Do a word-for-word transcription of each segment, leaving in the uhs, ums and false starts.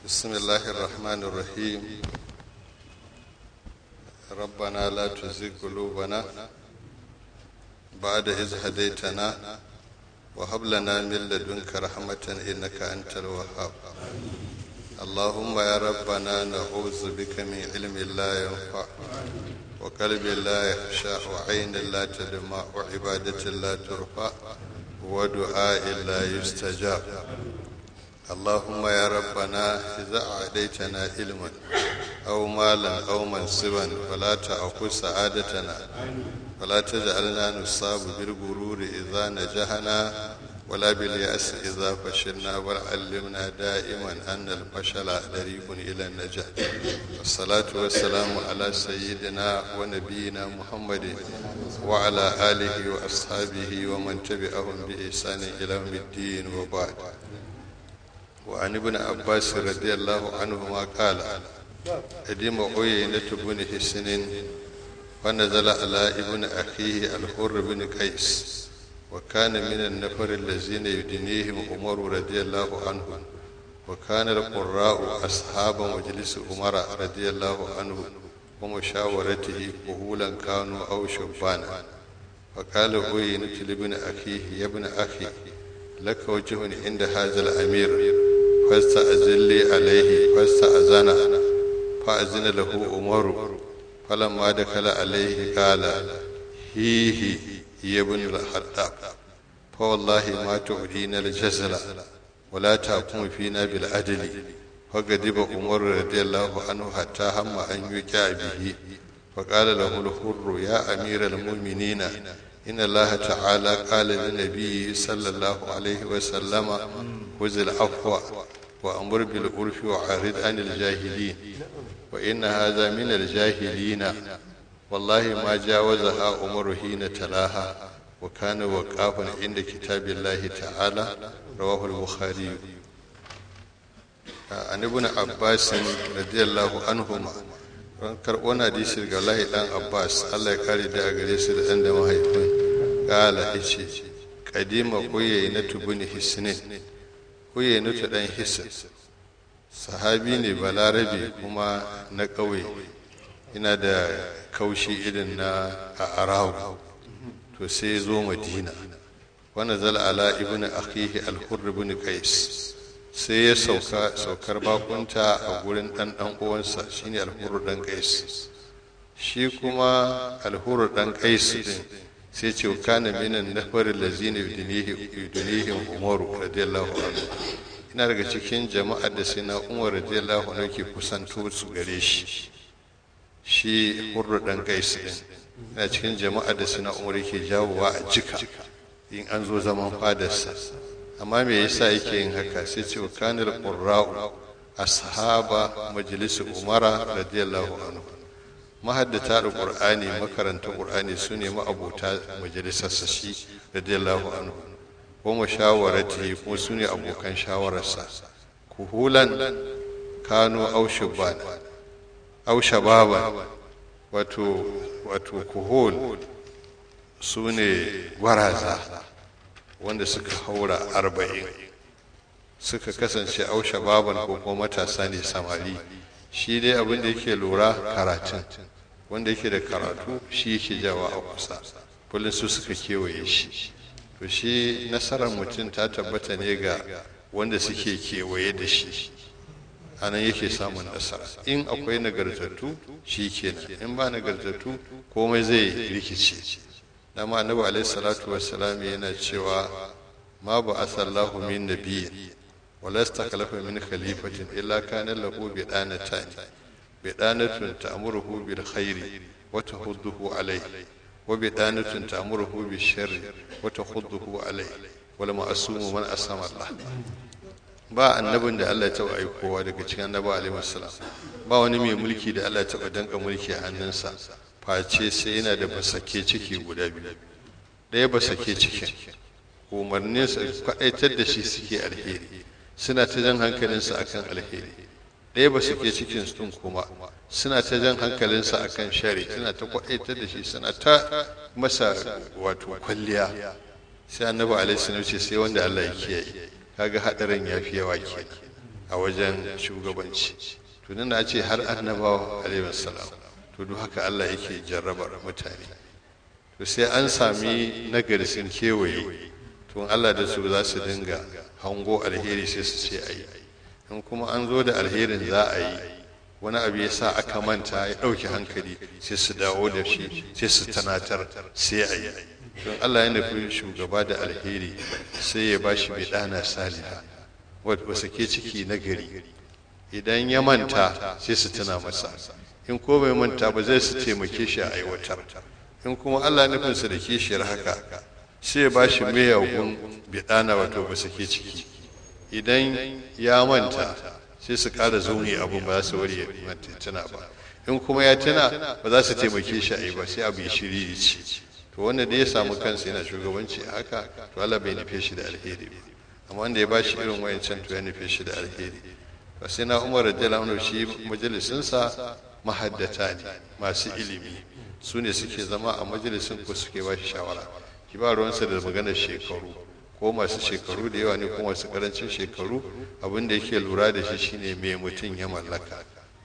بسم الله الرحمن الرحيم. ربنا لا تزغ قلوبنا بعد إذ هديتنا وهب لنا من لدنك رحمة إنك أنت الوهاب. اللهم يا ربنا نعوذ بك من علم لا ينفع وقلب لا يخشع وعين لا تدمع وعبادة لا ترفع ودعاء لا يستجاب. اللهم يا ربنا إذا أعديتنا علما أو مالا أو منصبا فلا تأخذ سعادتنا ولا تجعلنا نصاب بالغرور إذا نجحنا ولا باليأس إذا فشلنا بل علمنا دائما أن الفشل طريق إلى النجاح. والصلاة والسلام على سيدنا ونبينا محمد وعلى آله وأصحابه ومن تبعهم بإحسان إلى يوم الدين وبعد. وعن ابن عباس رضي الله عنهما قال قدم عيينة بن حسن ونزل على ابن أخيه الحر بن قيس وكان من النفر الذين يدنيهم عمر رضي الله عنه وكان القراء أصحاب مجلس عمر رضي الله عنه ومشاورته كهولا كانوا أو شبانا. فقال عيينة لابن أخيه يا ابن أخي لك وجه عند هذا الأمير فاستأذن لي عليه فاستأذن فأذن له عمر فلما دخل عليه قال هيه يا ابن الخطاب فوالله ما تعدينا الجزل ولا تحكم فينا بالعدل. فغضب عمر رضي الله عنه حتى هم أن يجاء به فقال له الحر يا أمير المؤمنين إن الله تعالى قال للنبي صلى الله عليه وسلم خذ العفو وأمر بالعرف وأعرض عن الجاهلين وإن هذا من الجاهلين. والله ما جاوزها عمر حين تلاها وكان وقافا عند كتاب الله تعالى. رواه البخاري. عن ابن عباس رضي الله عنهما ran karɓo na hadisi daga Abdullahi dan Abbas Allah ya kare da a gare su da ɗan da mahaifin kala yace qadima na tubuni hisnin na ta dan hisn sahabi ne balarabe kuma na ƙauye ina da kaushi irin na a arahu to sai zo Madina wa nazala ala ibnu akhihi al-hurr ibn qais sai ya sauka saukar bakunta a gurin dan dan uwansa shine alhuru dan qais. Shi kuma alhuru dan qais din sai ce kana minan nafaril lazina yudnihi yudnihi umaru radiyallahu anhu ina daga cikin jama'ar da sai na umar radiyallahu anhu ke kusanto su gare shi. Shi hurru dan qais din ina cikin jama'ar da sai na umar yake jawowa a jika in an zo zaman fadarsa. Amma me yasa yake yin haka sai ce kanil qurra'u ashaba majlis umara radiyallahu anhu mahaddata alqur'ani makaranta qur'ani sune ma'abota majalisarsa shi radiyallahu anhu wa mushawarati kuma sune abokan shawararsa. kuhulan kanu aw shuban aw shababa wato wato kuhul sune gwaraza wanda suka haura arba'in suka kasance aushe baban ko kuma matasa ne samari. Shi dai abin da yake lura karatun wanda yake da karatu shi yake jawa a kusa kullum su suka kewaye shi. To shi nasarar mutum ta tabbata ne ga wanda suke kewaye da shi anan yake samun nasara. In akwai nagartattu shi kenan, in ba nagartattu komai zai rikice. dama annabi alaihi salatu wassalam yana cewa ma ba asallahu min nabiyyin wala istakhlafa min khalifatin illa kana lahu bidanatan bidanatun ta'muruhu bil khairi wa tahudduhu alayhi wa bidanatun ta'muruhu bil sharri wa tahudduhu alayhi wal ma'sumu man asama Allah. Ba annabin da Allah ya taba aikowa daga cikin annabi alaihi wasallam, ba wani mai mulki da Allah ya taba danka mulki a hannunsa face sai yana da basake ciki guda biyu. Ɗaya basake cikin umarnin sa kwaɗaitar da shi suke alheri suna ta jan hankalinsa akan alheri. Ɗaya basake cikin sun kuma suna ta jan hankalinsa akan shari suna ta kwaɗaitar da shi suna ta masa wato kwalliya. Sai annabi alaihi salam ce sai wanda Allah ya kiyaye. Kaga hadarin yafi yawa kenan. a wajen shugabanci. To nan da ce har annabawa alaihi wassalam, to duk haka Allah yake jarrabar mutane. To sai an sami nagari sun kewaye, to Allah da su za su dinga hango alheri sai su ce ayi. In kuma an zo da alherin za a yi, wani abu ya sa aka manta ya ɗauki hankali, sai su dawo da shi, sai su tanatar, sai a yi. Don Allah ya nufi shugaba da alheri sai ya ba shi bidana saliha wadda sake ciki na gari. Idan ya manta sai su tuna masa, in ko bai manta ba zai su taimake shi a aiwatar. In kuma Allah nufinsa da kishiyar haka sai ya ba shi miyagun bidana wato ba sake ciki. Idan ya manta sai su ƙara zaune abun ba za su wari ya tuna ba. In kuma ya tuna ba za su taimake shi a yi ba, sai abu ya shiri ce. To wanda da ya samu kansa yana shugabanci haka, to Allah bai nufe shi da alheri ba. Amma wanda ya ba shi irin wayancan, to ya nufe shi da alheri. Ba sai na Umar radiyallahu anhu, shi majalisinsa mahaddata ne, masu ilimi, su ne suke zama a majalisin ko suke ba shi shawara. Ki ba ruwansa da maganar shekaru, ko masu shekaru da yawa ne ko masu karancin shekaru, abin da yake lura da shi shine me mutum ya mallaka.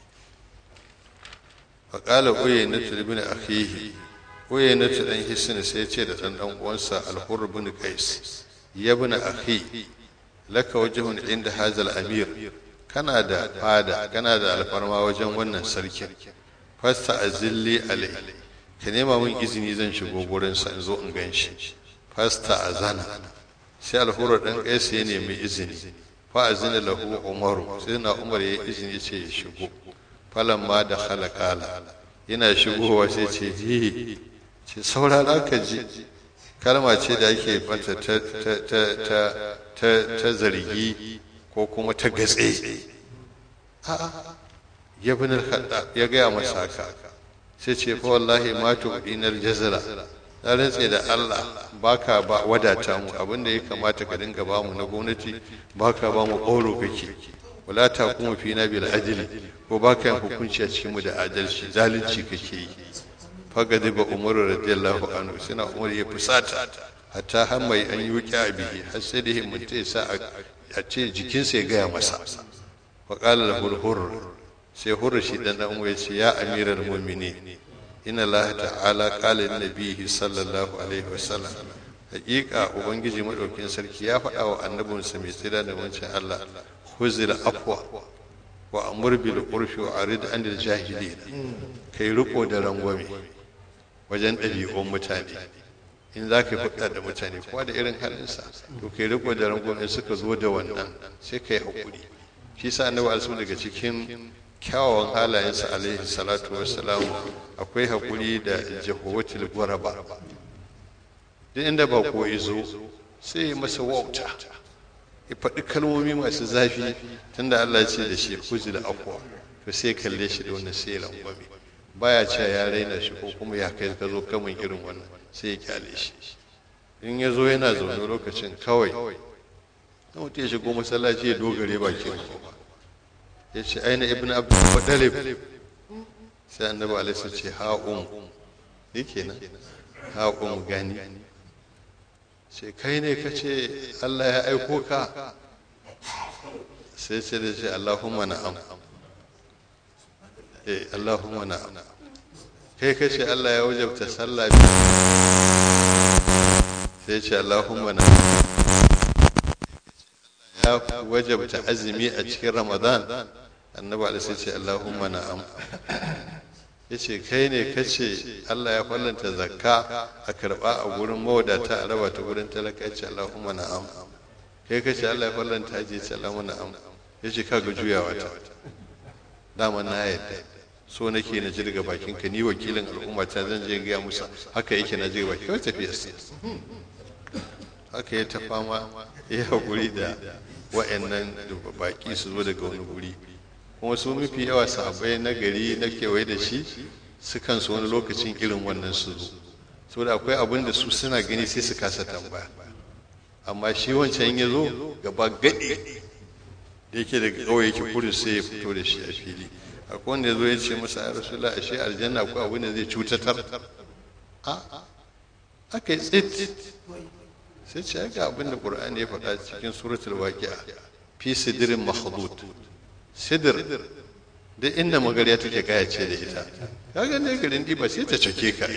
Faqala Uyaynatu ibn akhihi, Uyaynatu dan Hisn sai ya ce da dan dan uwansa Al-Hurr ibn Qais, ya ibn akhi laka wajhun inda hazal amir, kana da fada, kana da alfarma wajen wannan sarkin. Fasta azilli alai, ka nema min izini zan shigo gurin sa in zo in ganshi. Fasta azana, sai Al-Hurr dan Qais ya nemi izini. Fa azina lahu Umaru, sai na Umar ya izini ce ya shigo. Falamma da khalaqala, yana shigowa sai ce ji, ce saurara ka ji. Kalma ce da ake fata ta ta ta ta ta ta zargi ko kuma ta gatse. A'a, ya bin al-Khattab ya gaya masa haka, sai ce fa wallahi ma tu'inal jazra, na rantse da Allah baka ba wadata mu, abinda ya kamata ka dinga ba mu na gwamnati baka ba mu ƙoro kake. Wala ta kuma fi na bil adli, ko baka yin hukunci a cikin mu da adalci, zalunci kake yi. Fagadi ba Umaru radiyallahu anhu, sina Umar ya fusata hatta har mai an yi wuƙi a bihi, har sai da himmata ya sa a ce jikinsa ya gaya masa. Faƙala da hurhur, sai hurra shi dan dan ya ce ya amiral mu'minin, inna Allah ta'ala qala lin nabiyhi sallallahu alaihi wasallam, haƙiƙa ubangiji madaukin sarki ya faɗa wa annabinsa mai tsira da wancan Allah, khuzil afwa wa amur bil urfi wa arid anil jahilin, kai riko da rangwame wajen ɗabi'un mutane. In za ka yi faɗa da mutane kowa da irin halinsa, to kai riko da rangwame, suka zo da wannan sai kai haƙuri. Shi sa annabi alsu daga cikin kyawawan halayensa alaihi salatu wassalam akwai haƙuri da jahowatul gwaraba. Duk inda ba ko izo sai ya masa wauta, ya faɗi kalmomi masu zafi, tunda Allah ya ce da shi huzil afwa, to sai kalle shi da wannan sai rangwame, baya cewa ya raina shi ko kuma ya kai ka zo kamun irin wannan, sai ya kyale shi. In ya zo yana zaune lokacin kawai na mutum ya shigo masallaci ya dogare bakin kowa, ya ce aina ibn abdul muttalib, sai annabi alaihi ce ha'um, yake nan ha'um gani. Sai kai ne ka ce Allah ya aiko ka? Sai ce da ce Allahumma na'am, eh Allahumma na'am. Kai ka ce Allah ya wajabta sallah, sai ce Allahumma na'am. Ya wajabta azumi a cikin Ramadan, annabi alaihi ce Allahumma na'am. Yace kai ne kace Allah ya fallanta zakka a karba a gurin mawadata a raba ta gurin talaka, yace Allahumma na'am. Kai kace Allah ya fallanta haji, yace Allahumma na'am. Yace kaga juyawa ta, dama na yadda, so nake na jirga bakin ka, ni wakilin al'umma ta zan je ga musu haka yake, na jirga bakin, kai tafiya sai haka ya ta fama ya hakuri da wa'annan baki su zo daga wani guri. Kuma su mafi yawa sahabbai na gari na kewaye da shi sukan su wani lokacin irin wannan su zo, saboda akwai abin da su suna gani sai su kasa tambaya, amma shi wancan ya zo gaba gaɗe da yake daga kawai yake kudu sai ya fito da shi a fili. Akwai wanda ya zo ya ce masa ya rasulullah, ashe aljanna akwai abin da zai cutatar? a aka yi tsit sai ce ga abin da Qur'ani ya faɗa cikin suratul waqi'a, fi sidirin makhdud sidir da inda magariya take kaya ce da ita kaga ne garin diba sai ta cake ka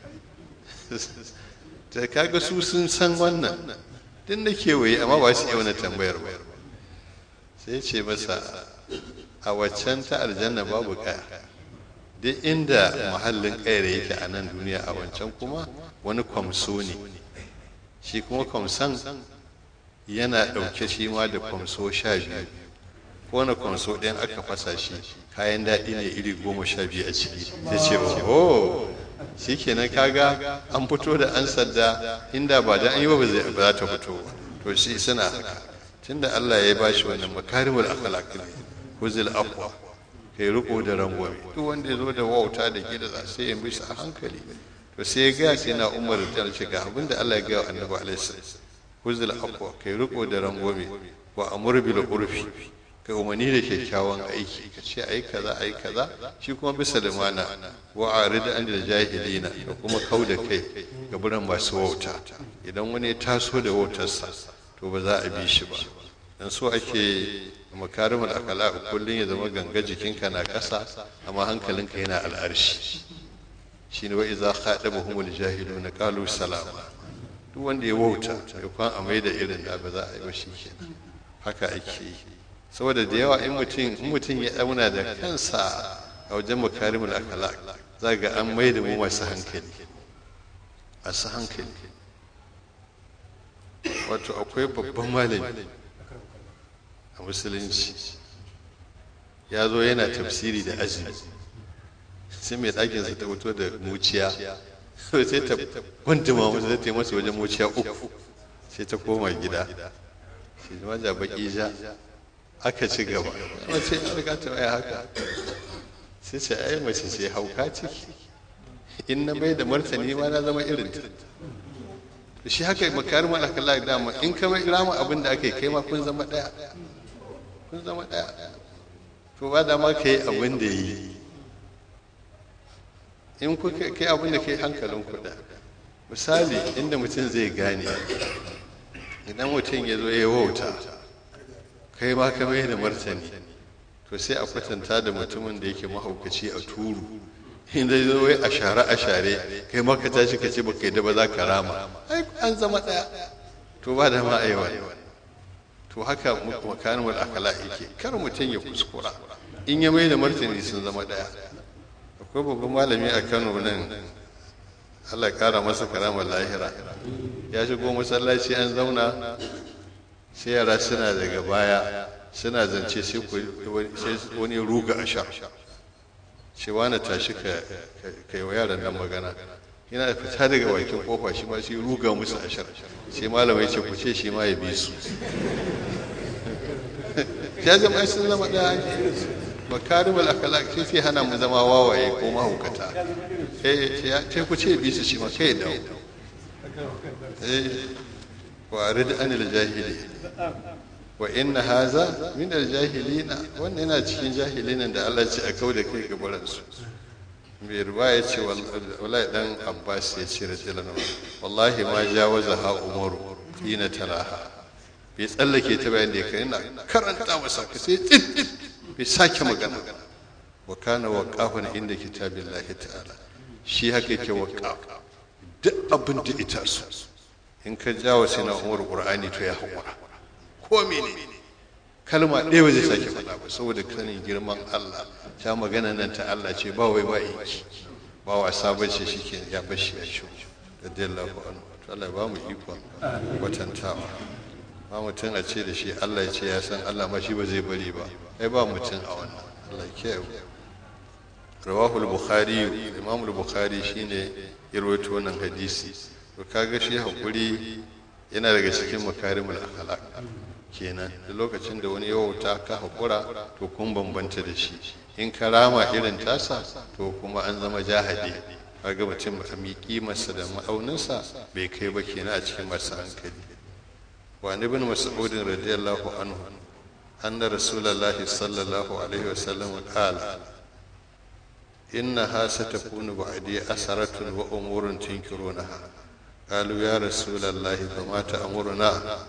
ta kaga su sun san wannan din da kewaye amma ba su iya wani tambayar ba sai ce masa a waccan ta aljanna babu kaya duk inda mahallin kayar yake a nan duniya a wancan kuma wani kwamso ne shi kuma kwamson yana ɗauke shi ma da kwamso sha biyu ko wani kwamso ɗayan aka fasa shi kayan daɗi ne iri goma sha biyu a ciki ta ce oh shi kenan kaga an fito da an sadda inda ba da an yi ba ba za ta fito ba to shi suna haka tunda Allah ya ba shi wannan makarimul akhlaq ne huzil afwa kai riko da rangwame duk wanda ya zo da wauta da gida za sai ya bisa a hankali to sai ya ga sai na Umar da ce ga abinda Allah ya ga Annabi alaihi salam huzil afwa kai riko da rangwame wa amur bil urfi kai umarni da kyakkyawan aiki ka ce ayi kaza ayi kaza shi kuma bisa da mana wa arid an da jahilina da kuma kau da kai ga buran masu wauta idan wani ya taso da wautarsa to ba za a bi shi ba dan so ake makarimul akhlaq kullun ya zama ganga jikinka na ƙasa amma hankalinka yana al'arshi shine wa idza khadabahumul jahiluna qalu salama duk wanda ya wauta ya kwan a mai da irin da ba za a yi ba shi kenan haka ake yi saboda da yawa in mutum in mutum ya dauna da kansa a wajen makarimul akhlaq za ga an mai da mu masu hankali masu hankali wato akwai babban malami a musulunci ya zo yana tafsiri da azumi sai mai ɗakinsa ta fito da muciya sai ta kwantuma masa zai taimasa wajen muciya uku sai ta koma gida shi ma ja baki ja aka ci gaba mace ya riga ta waya haka sai ce ai mace ce hauka ciki in na mai da martani ma na zama irin ta shi haka makarimul akhlaq dama in ka mai rama abin da aka yi kai ma kun zama daya kun zama daya to ba da ma kai abin da yi in ku kai abin da kai hankalin ku da misali inda mutum zai gane idan mutum ya zo ya wauta kai ma ka mai da martani to sai a kwatanta da mutumin da yake mahaukaci a turu inda zo wai a share a share kai ma ka tashi ka ce ba kai da ba za ka rama ai an zama daya to ba da ma aiwa to haka makarimul akhlaq yake kar mutum ya kuskura in ya mai da martani sun zama daya akwai babban malami a Kano nan Allah ya kara masa karamar lahira ya shigo masallaci an zauna sai yara suna daga baya suna zance sai wani ruga a sha cewa na tashi ka yi wa yaran nan magana yana fita daga bakin kofa shi ma sai ruga musu a shar sai malamai ce ku ce shi ma ya bi su ya zama sun zama ɗaya makarimul akhlaq sai sai hana mu zama wawaye ko mahaukata eh ce ku ce bi su shi ma kai dawo eh wa arid anil jahili wa inna haza min al-jahilina wannan yana cikin jahilinan da Allah ce a kauda kai ga baransu mai riwaya ce wallahi dan Abbas ya ce rajulan wallahi ma jawaza ha umaru hina talaha bai tsallake ta bayan da ya kai ina karanta masa ka sai tsit bai sake magana wa kana waqafan inda kitabillahi ta'ala shi haka yake waqaf duk abin da ita su in ka jawo sai na umar qur'ani to ya haƙura ko mene kalma ɗaya ba zai sake faɗa ba saboda sanin girman Allah ta magana nan ta Allah ce ba wai ba yi ba wasa ba ce shike ya bashi ya shi radiyallahu anhu to Allah ba mu ikon kwatantawa ba mutum a ce da shi Allah ya ce ya san Allah ma shi ba zai bari ba ai ba mutum a wannan Allah ke rawahu al-bukhari imam al-bukhari shine ya rawaito wannan hadisi to kaga shi hakuri yana daga cikin makarimul akhlaq kenan da lokacin da wani yawauta ka hakura to kun bambanta da shi in karama irin tasa to kuma an zama jahadi kaga mutum a miƙi masa da ma'auninsa bai kai ba kenan a cikin masu hankali wa ibn mas'ud radiyallahu anhu anna rasulullahi sallallahu alaihi wasallam qala innaha satakunu ba'di asaratun wa umurun tunkirunaha قالوا يا رسول الله فما تأمرنا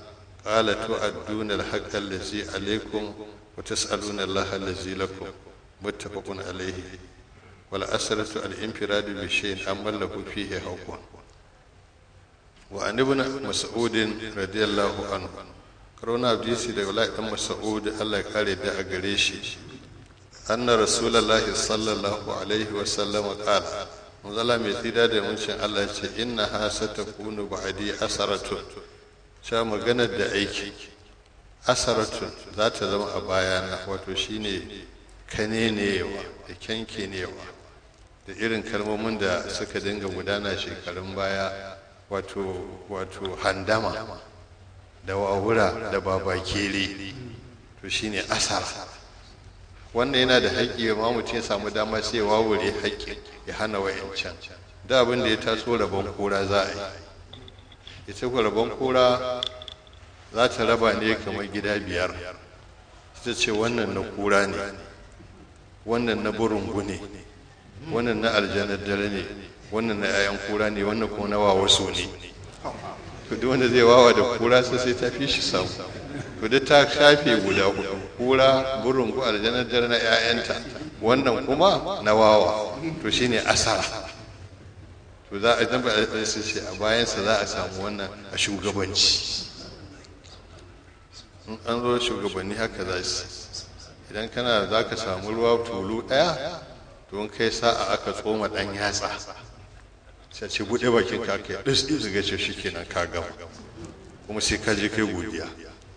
qala tu'adduna al-haqqa allazi alaykum wa tas'aluna Allah allazi lakum muttafaqun alayhi wal asratu al-infiradu bi shay'in amma lahu fihi haqqun wa an ibn mas'ud radiyallahu anhu karona hadisi da Abdullah ibn Mas'ud Allah ya kare da a gare shi anna rasulullahi sallallahu alaihi wa sallam qala manzala mai tsida da muncin Allah ce inna ha satakunu ba'di asaratun sha maganar da aiki asaratun za ta zama a bayana wato shine kanenewa da kyankenewa da irin kalmomin da suka dinga gudana shekarun baya wato wato handama da wawura da babakere to shine asara wannan yana da haƙƙi ma mutum ya samu dama sai wawure haƙƙi ya hana wayancan da abin da ya taso rabon kura za a yi ita ko rabon kura za ta raba ne kamar gida biyar ita ce wannan na kura ne wannan na burungu ne wannan na aljanar dare ne wannan na 'ya'yan kura ne wannan kuma na wawaso ne to duk wanda zai wawa da kura sai ta fi shi samu to duk ta shafe guda hudu kura burungu aljanar dare na 'ya'yanta wannan kuma na wawa to shine asara to za a idan ba a ce a bayansa za a samu wannan a shugabanci in an zo shugabanni haka za su idan kana za ka samu ruwa tulu ɗaya to in kai sa'a aka tsoma ɗan yatsa sai ce buɗe bakin ka kai ɗis ɗis ga ce shi kenan ka gama kuma sai ka je kai godiya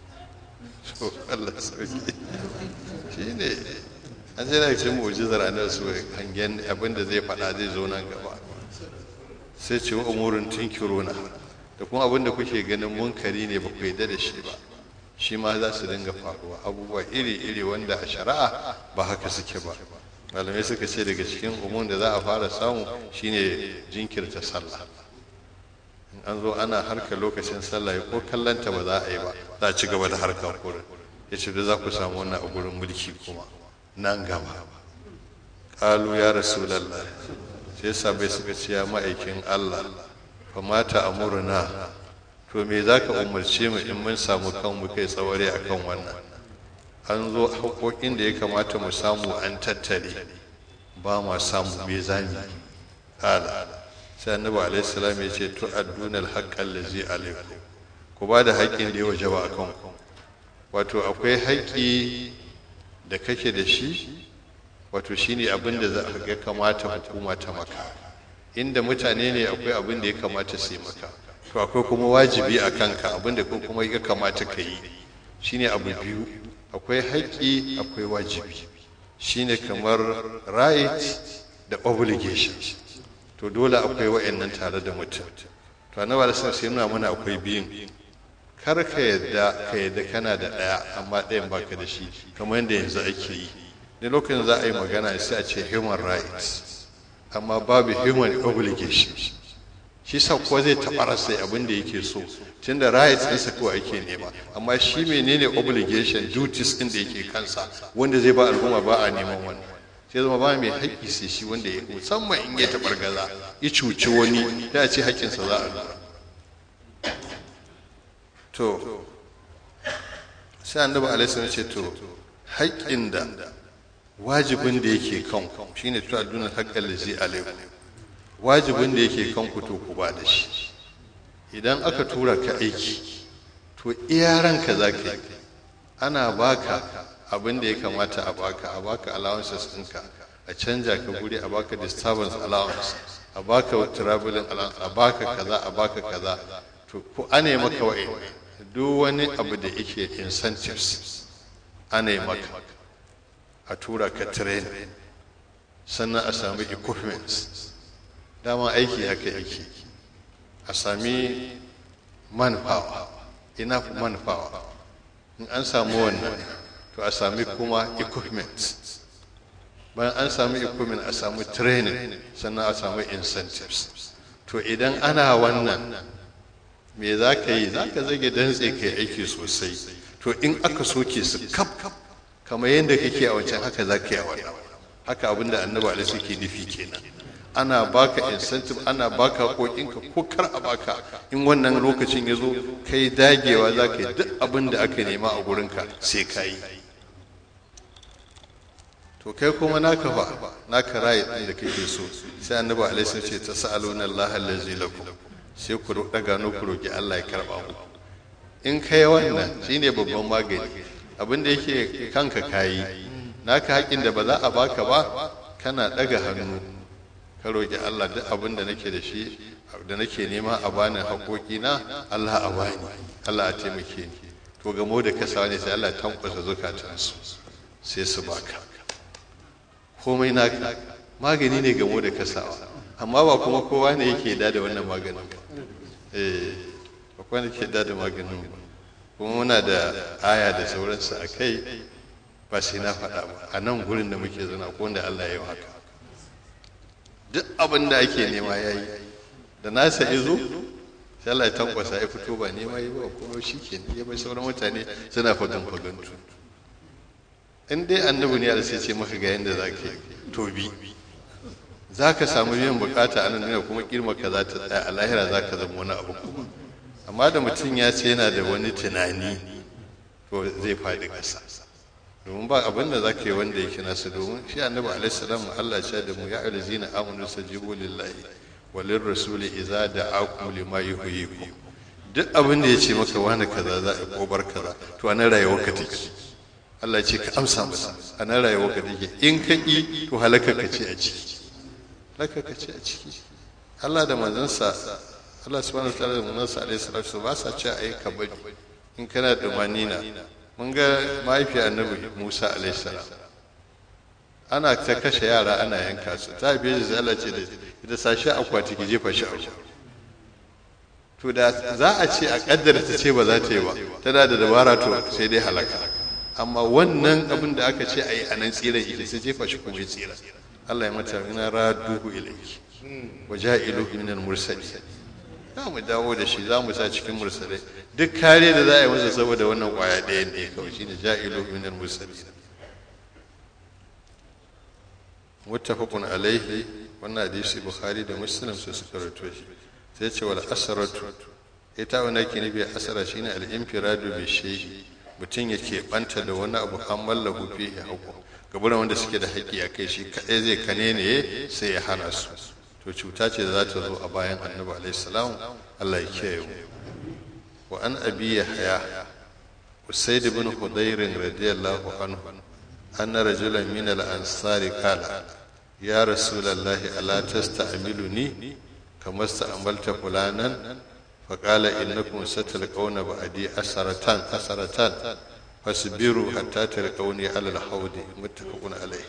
so Allah sauki shi ne an sai da cikin mu'jizar annabi su hangen abin da zai faɗa zai zo nan gaba sai ce umurin tunkiruna da kuma abin da kuke ganin munkari ne ba ku yarda da shi ba shi ma za su dinga faruwa abubuwa iri-iri wanda a shari'a ba haka suke ba malamai suka ce daga cikin umun da za a fara samu shine jinkirta sallah in an zo ana harka lokacin sallah ko kallanta ba za a yi ba za a ci gaba da harkar kurin ya ce da za ku samu wannan a gurin mulki kuma nan gaba ƙalu ya rasulallah sai sabai suka ce ya ma'aikin Allah fa mata amurna to me za ka umarce mu in mun samu kanmu kai tsaware akan wannan an zo haƙoƙin da ya kamata mu samu an tattare ba ma samu me zami ala sai annabi alaihi salam ya ce to addunal haqqal ladzi alaikum ku ba da haƙƙin da ya wajaba akan ku wato akwai haƙƙi da kake da shi wato shine abin da za ka kamata hukuma ta maka inda mutane ne akwai abin da ya kamata su yi maka to akwai kuma wajibi a kanka abin da kuma ya kamata ka yi shine abu biyu akwai haƙƙi akwai wajibi shine kamar right da obligation to dole akwai wa'annan tare da mutum to annabi da sai nuna mana akwai biyun kar ka yadda ka yadda kana da ɗaya amma ɗayan baka da shi kamar yadda yanzu ake yi ne lokacin za a yi magana sai a ce human rights amma babu human obligation shi sa ko zai taɓa rasa abin da yake so tunda rights ɗinsa kawai ake nema amma shi menene obligation duties ɗin da yake kansa wanda zai ba al'umma ba a neman wannan sai zama ba mai haƙƙi sai shi wanda ya musamman in ya taɓar gaza ya cuci wani ya ce haƙƙinsa za a lura to sai annabi alaihi ce to haƙƙin da wajibin da yake kan shine to addunar haqqal ladzi alaikum wajibin da yake kan ku to ku ba da shi idan aka tura ka aiki to iya ranka zaka yi ana baka abin da ya kamata a baka a baka allowances ɗinka a canja ka guri a baka disturbance allowance a baka traveling allowance a baka kaza a baka kaza to ko ana maka wa'i duk wani abu da yake incentives ana maka a tura ka train sannan a sami equipments dama aiki haka yake a sami manpower enough manpower in an samu wannan to a sami kuma equipment bayan an sami equipment a sami training sannan a sami incentives to idan ana wannan me za ka yi za ka zage dantse ka yi aiki sosai to in aka soke su kaf kamar yadda kake a wancan haka za ka yi a wannan haka abinda annabi alaihi suke nufi kenan ana baka incentive, ana baka haƙoƙinka ko kar a baka, in wannan lokacin ya zo kai dagewa za ka yi duk abin da aka nema a gurinka sai ka yi. To kai kuma naka fa naka rayi ɗin da kake so, sai annabi alaihi ce ta sa'aluna Allah allazi lakum, sai ku daga no ku roki Allah ya karba mu. In kai wannan shine babban magani, abin da yake kanka kayi, naka haƙin da ba za a baka ba kana daga hannu ka roki Allah duk abin da nake da shi da nake nema a bani haƙoƙi na, Allah a bani, Allah a taimake ni. To gamo da kasawa ne sai Allah ya tankwasa zukatansu sai su baka. Komai naka magani ne gamo da kasawa, amma ba kuma kowa ne yake da da wannan maganin ba. Eh, ba kowa ne yake da da maganin ba. Kuma muna da aya da sauransu a kai, ba sai na faɗa ba. A nan gurin da muke zana ko wanda Allah ya yi haka. Duk abin da ake nema ya yi, da nasa izo sai Allah ya tankwasa ya fito ba nema yi ba, kuma shi ke ya bai sauran mutane suna fagan fagantu. In dai annabi ne da sai ce maka ga yanda za ka yi, to bi za ka samu biyan bukata a nan duniya, kuma kirma ka za ta tsaya a lahira, za ka zama wani abu kuma. Amma da mutum ya ce yana da wani tunani, to zai faɗi ƙasa, domin ba abin da za ka yi wanda yake nasu. Domin shi annabi alaihi salam Allah ya da mu ya ayyuhallazina amanu sajibu lillahi walin rasuli idza da'akum lima yuhyikum. Duk abin da ya ce maka wani kaza za a kobar kaza, to anan rayuwar ka take. Allah ce ka amsa masa, a nan rayuwar ka take. In ka ƙi, to halaka ka ce a ciki, halaka ka ce a ciki. Allah da manzansa, Allah subhanahu wa ta'ala da manzansa alaihi salatu ba sa ce a yi ka bari in kana da manina. Mun ga mahaifiyar annabi Musa alaihi salam, ana ta kashe yara ana yanka su, ta biye da Allah ce da ita sashi akwati ki jefa shi a ruwa. To da za a ce a kaddara ta ce ba za ta yi ba, tana da dabara, to sai dai halaka. Amma wannan abin da aka ce a yi a nan tsiran ita sai jefa shi kuma ya tsira. Allah ya mata ina raduhu ilayki wa ja'iluhu min al-mursalin. Za mu dawo da shi, za mu sa cikin mursalai. Duk kare da za a yi masa saboda wannan kwaya ɗaya ne kawai, shine ja'iluhu min al-mursalin. Muttafaqun alaihi, wannan hadisi Bukhari da Muslim su suka rawaito shi. Sai ce wal asratu, ita wannan ke nufi asara shine al-infiradu bi shay'i, mutum ya keɓanta da wani abu an mallahu fihi haqqu, gaburan wanda suke da haƙƙi a kai shi kaɗai zai kane ne sai ya hana su. To cuta ce da za ta zo a bayan annabi alaihi salam, Allah ya kiyaye mu. Wa an abi yahya usayd ibn hudayr radiyallahu anhu anna rajulan min al-ansari qala ya rasulallahi ala tasta'miluni kama sta'amalta fulanan فقال إنكم ستلقون بعدي أسرة أسرة فاصبروا حتى تلقوني على الحوض متفق عليه.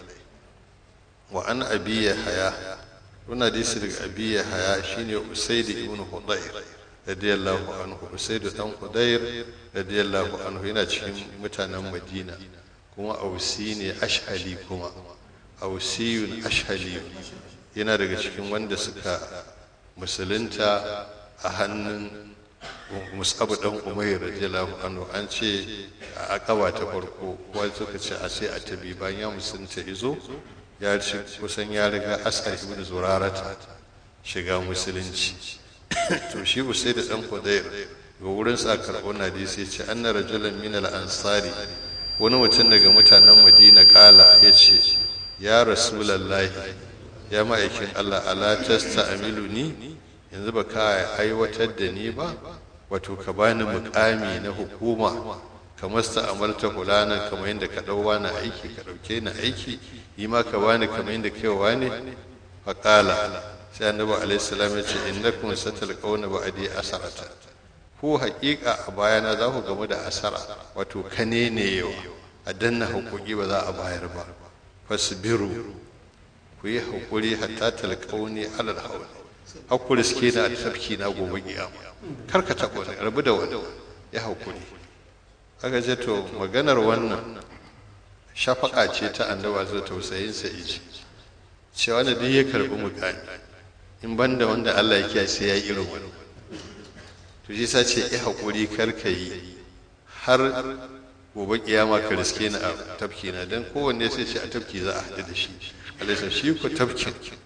وعن أبي يحيى هنا حديث أبي يحيى شيني أسيد بن حضير رضي الله عنه. أسيد بن حضير رضي الله عنه هنا cikin mutanen Madina, kuma Ausi ne Ashhali, kuma Ausiyun Ashhali yana daga cikin wanda suka musulunta a hannun Mus'ab dan Umair radiyallahu anhu. An ce a akaba ta farko, wai suka ce a sai a tabi bayan ya musulunta izo ya ci kusan ya riga As'ad ibn Zurarata shiga musulunci. To shi Usayd dan Hudayr ga wurin sa karɓo hadisi ce anna rajulan min al-ansari, wani mutum daga mutanen Madina kala yace ya rasulullahi, ya ma'aikin Allah, ala tasta'miluni, yanzu ba ka aiwatar da ni ba, wato ka bani mukami na hukuma kamar sta amalta hulana, kamar yadda ka dau na aiki ka dauke ni aiki, yi ma ka bani kamar yadda kai wani. fa qala, sai annabi alaihi salam ya ce innakum satalqawna ba'di asarata, ko haƙiƙa a bayana za ku gamu da asara, wato kane ne yawa a danna hukuki ba za a bayar ba. fasbiru, ku yi hakuri hatta talqawni alal hawl, hakuri suke da tafki na gobe kiyama, kar ka tabo da rabu da wani, ya hakuri. Aka ce to maganar wannan shafaka ce ta annabawa da tausayin sa iji, cewa da duk ya karbi mukami in banda wanda Allah ya kiyaye sai ya yi irin wani. To shi sa ce ya hakuri, kar ka yi har gobe kiyama ka riske ni a tafki na, dan kowanne sai ce a tafki za a haɗu da shi. Allah shi ko tafkin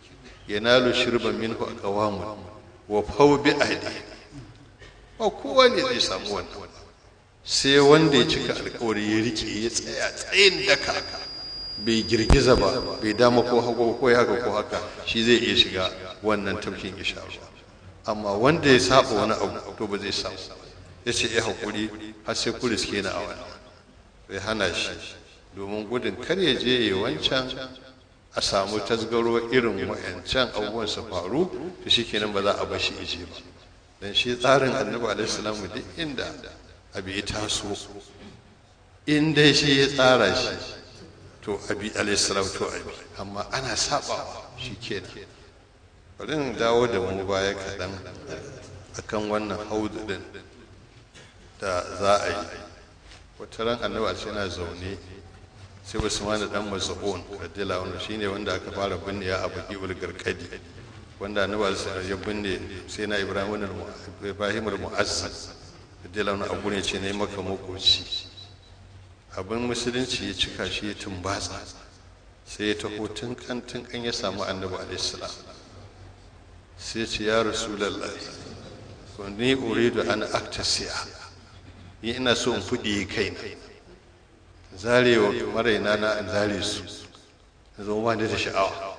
yanalu shirban minhu aqwamun wa faw bi ahdi ba kowa ne zai samu wannan sai wanda ya cika alƙawari ya rike ya tsaya tsayin daka bai girgiza ba bai dama ko hagu ko haka ko haka shi zai iya shiga wannan tafkin isha ruwa amma wanda ya saba wani abu to ba zai samu ya ce ya haƙuri har sai ku riske na a wannan bai hana shi domin gudun kar ya je ya wancan a samu tasgaro irin wa'ancan abubuwan su faru to shikenan ba za a bar shi ije ba dan shi tsarin annabi alaihi salamu duk inda abi ya taso in dai shi ya tsara shi to abi alaihi salam to abi amma ana sabawa shikenan bari in dawo da mu baya kaɗan akan wannan haudu din da za a yi wata ran annabi a yana zaune sai usman dan maz'un radiyallahu anhu shine wanda aka fara binne ya abu gibul garkadi wanda annabi ya binne sai na ibrahim ibrahim al-mu'azzaz radiyallahu anhu abu ne ce ne maka makoci abin musulunci ya cika shi ya tumbatsa sai ya taho tun kan tun kan ya samu annabi alaihi salam sai ya ce ya rasulullahi ko ni uridu an aktasiya ni ina so in fudi kaina zarewa maraina na an zare su zo ma da sha'awa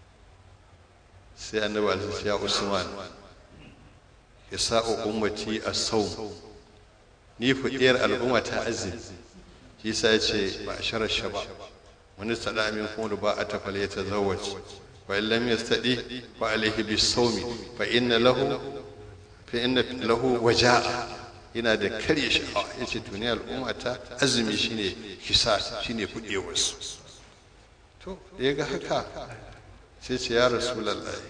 sai annabi alaihi ya usman ya sa'u ummati as-sawm ni fudiyar al'umma ta azumi shi sai ce ba sharar shaba wani sada min kuma ba a tafal ya tazawwaj wa in lam yastadi fa alayhi bis-sawmi fa inna lahu fa inna lahu waja'a yana da karya sha'awa yace duniyar al'umma ta azumi shine hisas shine fudewar su to yaga haka sai ce ya rasulullahi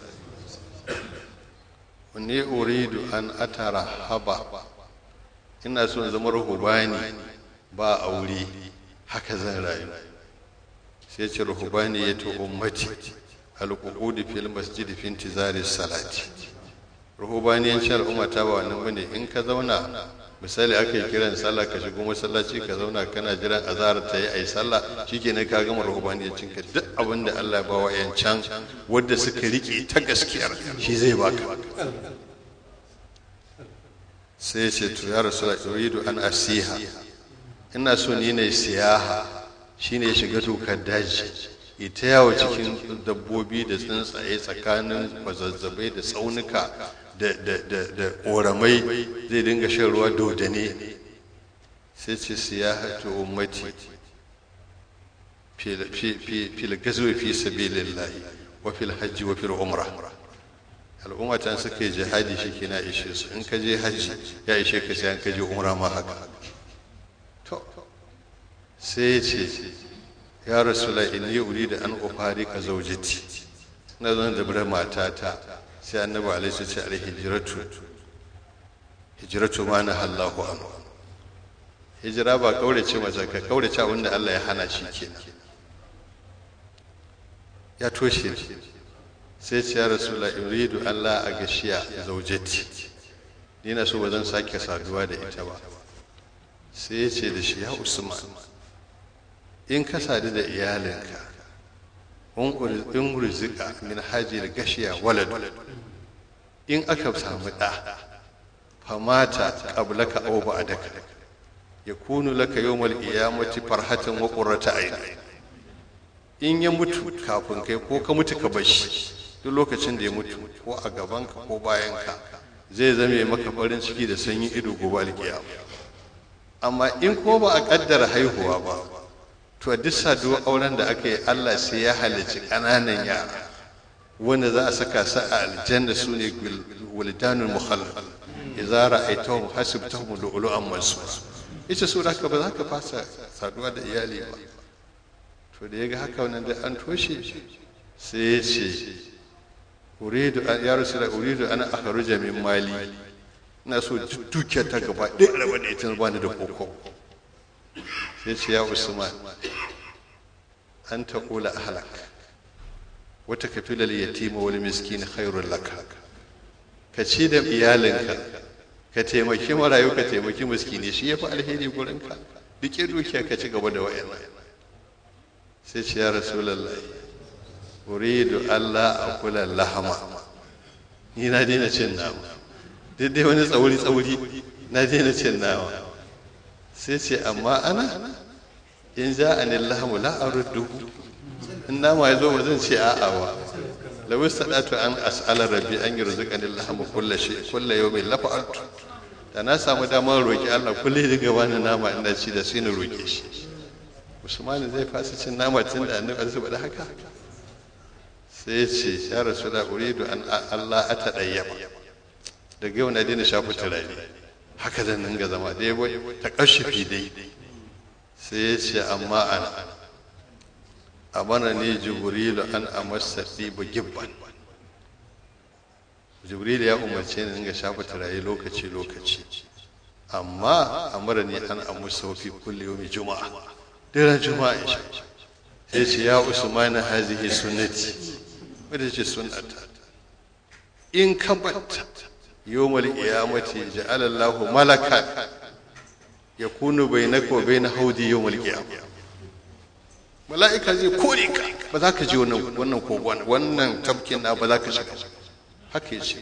wani uridu an atara haba ina so in zama ruhubani ba aure haka zan rayu sai ce ruhubani ya to ummati alququdi fil masjid fi intizari salati ruhubani yan shar ummata ba wannan bane in ka zauna misali aka yi kiran sallah ka shigo masallaci ka zauna kana jiran azhar ta yi ai sallah shikenan ka gama ruhubani ya cinka duk abin da Allah ya ba wa yancan wanda suka rike ta gaskiyar shi zai baka sai ce to ya rasulullahi uridu an asiha ina so ni ne siyaha shine shiga dokar daji ita yawo cikin dabbobi da tsuntsaye tsakanin kwazazzabai da tsaunuka da da da da koramai zai dinga shan ruwa dodane sai ce siyahatu ummati fil fi fi fil gazwi fi sabilillah wa fil hajji wa fil umrah al'ummatan suka yi jihadi shi ke na ishe su in ka je hajji ya ishe ka sai an ka je umra ma haka to sai ya ce ya rasula inni uridu an ufarika zawjati na zan da bar matata sai annabi alaihi ce alaihi hijratu hijratu ma na Allahu anhu hijira ba kaurace mace ka kaurace wanda Allah ya hana shi kenan ya toshe sai ce ya rasula uridu Allah a gashiya zaujati ni na so ba zan sake saduwa da ita ba sai ya ce da shi ya usman in ka sadu da iyalinka in rizika min hajjil gashiya walad in aka samu ɗa famata qablaka aw ba'daka yakunu laka yawmal qiyamati farhatan wa qurrata ayn in ya mutu kafin kai ko ka mutu ka bashi duk lokacin da ya mutu ko a gabanka ko bayanka zai zame maka farin ciki da sanyin ido gobe alkiyama amma in ko ba a kaddara haihuwa ba to a duk saduwar auren da aka yi Allah sai ya halicci ƙananan yara wanda za a saka su a aljanna su ne wuldanul mukhallal idza ra'aytahum hasibtahum lu'lu'an mansura ita su da ba za ka fasa saduwa da iyali ba to da yaga haka wannan da an toshe sai ya ce uridu an ya rasula uridu an akhruja min mali ina so dukiyar ta gaba ɗaya raba da ita ba ni da koko sai ce ya usman an taqula ahlak wa takfila al yatima wal miskin khairul lak ka ci da iyalinka ka taimaki marayu ka taimaki miskini shi yafi alheri gurin ka duk dukiya ka ci gaba da wayannan sai ce ya rasulullahi uridu Allah akula lahama, ni na daina cin nama, duk dai wani tsauri tsauri na daina cin nama. Sai ce amma ana in ja'ani lahamu la aruddu, in nama ya zo ba zan ce a'a ba. law istadatu an as'ala rabbi an yurzuqani lahama kullu shay kullu yawmin la fa'altu, da na samu damar roki Allah kullum da gabani nama ina ci da sai na roke shi. Usman zai fasa cin nama tun da annabi zai faɗa haka? Sai ya ce ya rasulullah uridu an Allah atadayyaba, daga yau na daina shafa turare, haka zan nan ga zama dai ta kashifi dai. Sai ya ce amma ana amana ne jibrilu an amassa ɗiba gibban, jibrilu ya umarce ni ga shafa turare lokaci lokaci, amma amara ne an amusa fi kulli yawmi juma'a, daren juma'a in sha. Sai ce ya usman hazihi sunnati, wadda ce sunnata, in ka batta yawmal qiyamati ja'ala Allahu malakan yakunu bainaka wa bain haudi yawmal qiyamah, mala'ika zai kore ka, ba za ka ji wannan wannan kogon wannan tabkin na ba za ka shiga. Haka yace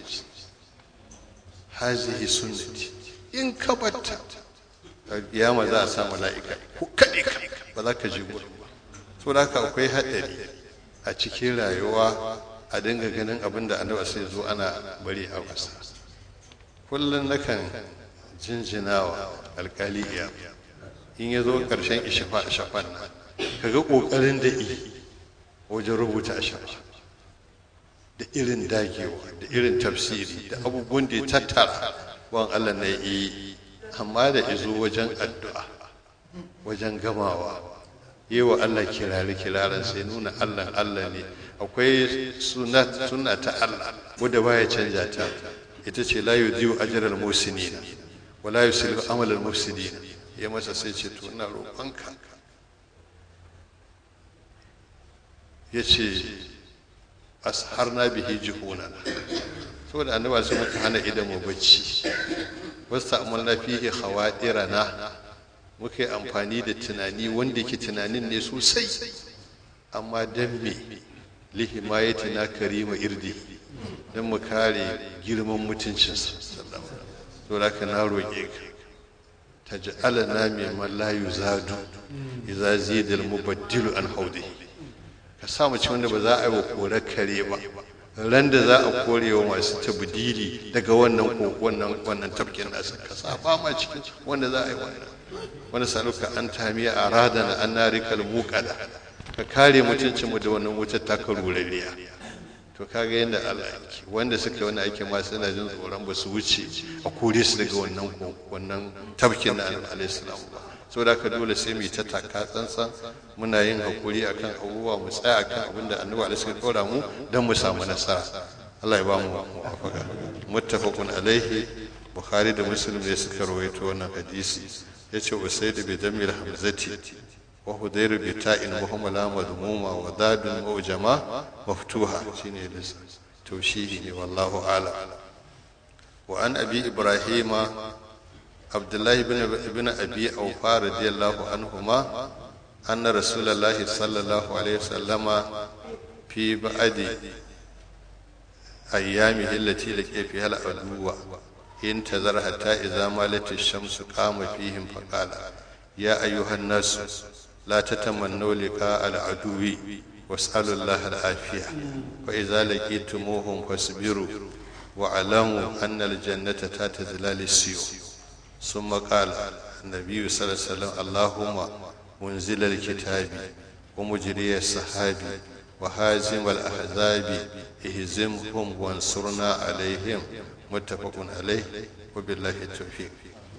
hazihi sunnati, in ka batta kiyama za a sa mala'ika ko kade ka, ba za ka ji gurin ba. So da haka akwai hadari a cikin rayuwa a dinga ganin abin da annabi sai zo ana bari a wasa. Kullum nakan jinjinawa alkali iya in ya zo ƙarshen ishafa ishafan nan kaga ƙoƙarin da yi wajen rubuta ishafa da irin dagewa da irin tafsiri da abubuwan da ya tattara wan Allah na yi, amma da izo wajen addu'a wajen gamawa yi wa Allah kirare kiraren sai nuna Allah Allah ne. Akwai suna ta Allah wadda baya canja ta, ita ce la yudiyu ajral musinina wa la yusilu amal al mufsidin. Ya masa sai ce to ina roƙonka, yace asharna bihi juhuna, saboda annabi sai muka hana idan mu bacci, wasta amalna fihi khawadirana, muka yi amfani da tunani wanda ke tunanin ne sosai, amma dan me lihimayatina karima irdi, dan mu kare girman mutuncinsa. To da ka na roƙe ka taj'alana mimman la yuzadu idza zida al-mubaddilu an haudi, ka sa mu ci wanda ba za a yi wa korar kare ba ran da za a kore wa masu tabdili daga wannan ko wannan wannan tafkin nasa, ka sa ba ma cikin wanda za a yi wannan. Wani saluka an tamiya aradana an narikal muqada, ka kare mutuncinmu da wannan wutar taka rurariya. To kaga yadda Allah yake, wanda suka yi wani aiki ma suna jin tsoron ba su wuce a kore su daga wannan wannan tafkin na Annabi alaihi salam ba. Saboda haka dole sai mu yi ta taka tsantsan, muna yin hakuri akan abubuwa, mu tsaya akan abin da Annabi alaihi salam ya dora mu dan mu samu nasara. Allah ya ba mu muwafaka. Muttafaqun alaihi, Bukhari da Muslim ne suka rawaito wannan hadisi. Yace usayd bi damil hamzati wa hudayr bi ta'in muhammala madmuma wa dadun mawjama maftuha, shine lissa tawshihi ne, wallahu a'lam. Wa an abi ibrahima abdullahi ibn ibn abi awfa radiyallahu anhuma anna rasulullahi sallallahu alaihi wasallama fi ba'di ayyamihi allati laqiya fiha al-aduwa in tazar hatta idza malat ash-shamsu qama fihim faqala ya ayyuhan nas la tatamannu liqa al-aduwi was'alu Allah al-afiya fa idza laqitumuhum fasbiru wa alamu anna al-jannata tahta zilali as-siyu thumma qala an-nabiy sallallahu alaihi wasallam Allahumma munzil al-kitabi wa mujri as-sahabi wa hazim al-ahzabi ihzimhum wansurna alaihim muttafaqun alayhi wa billahi tawfiq.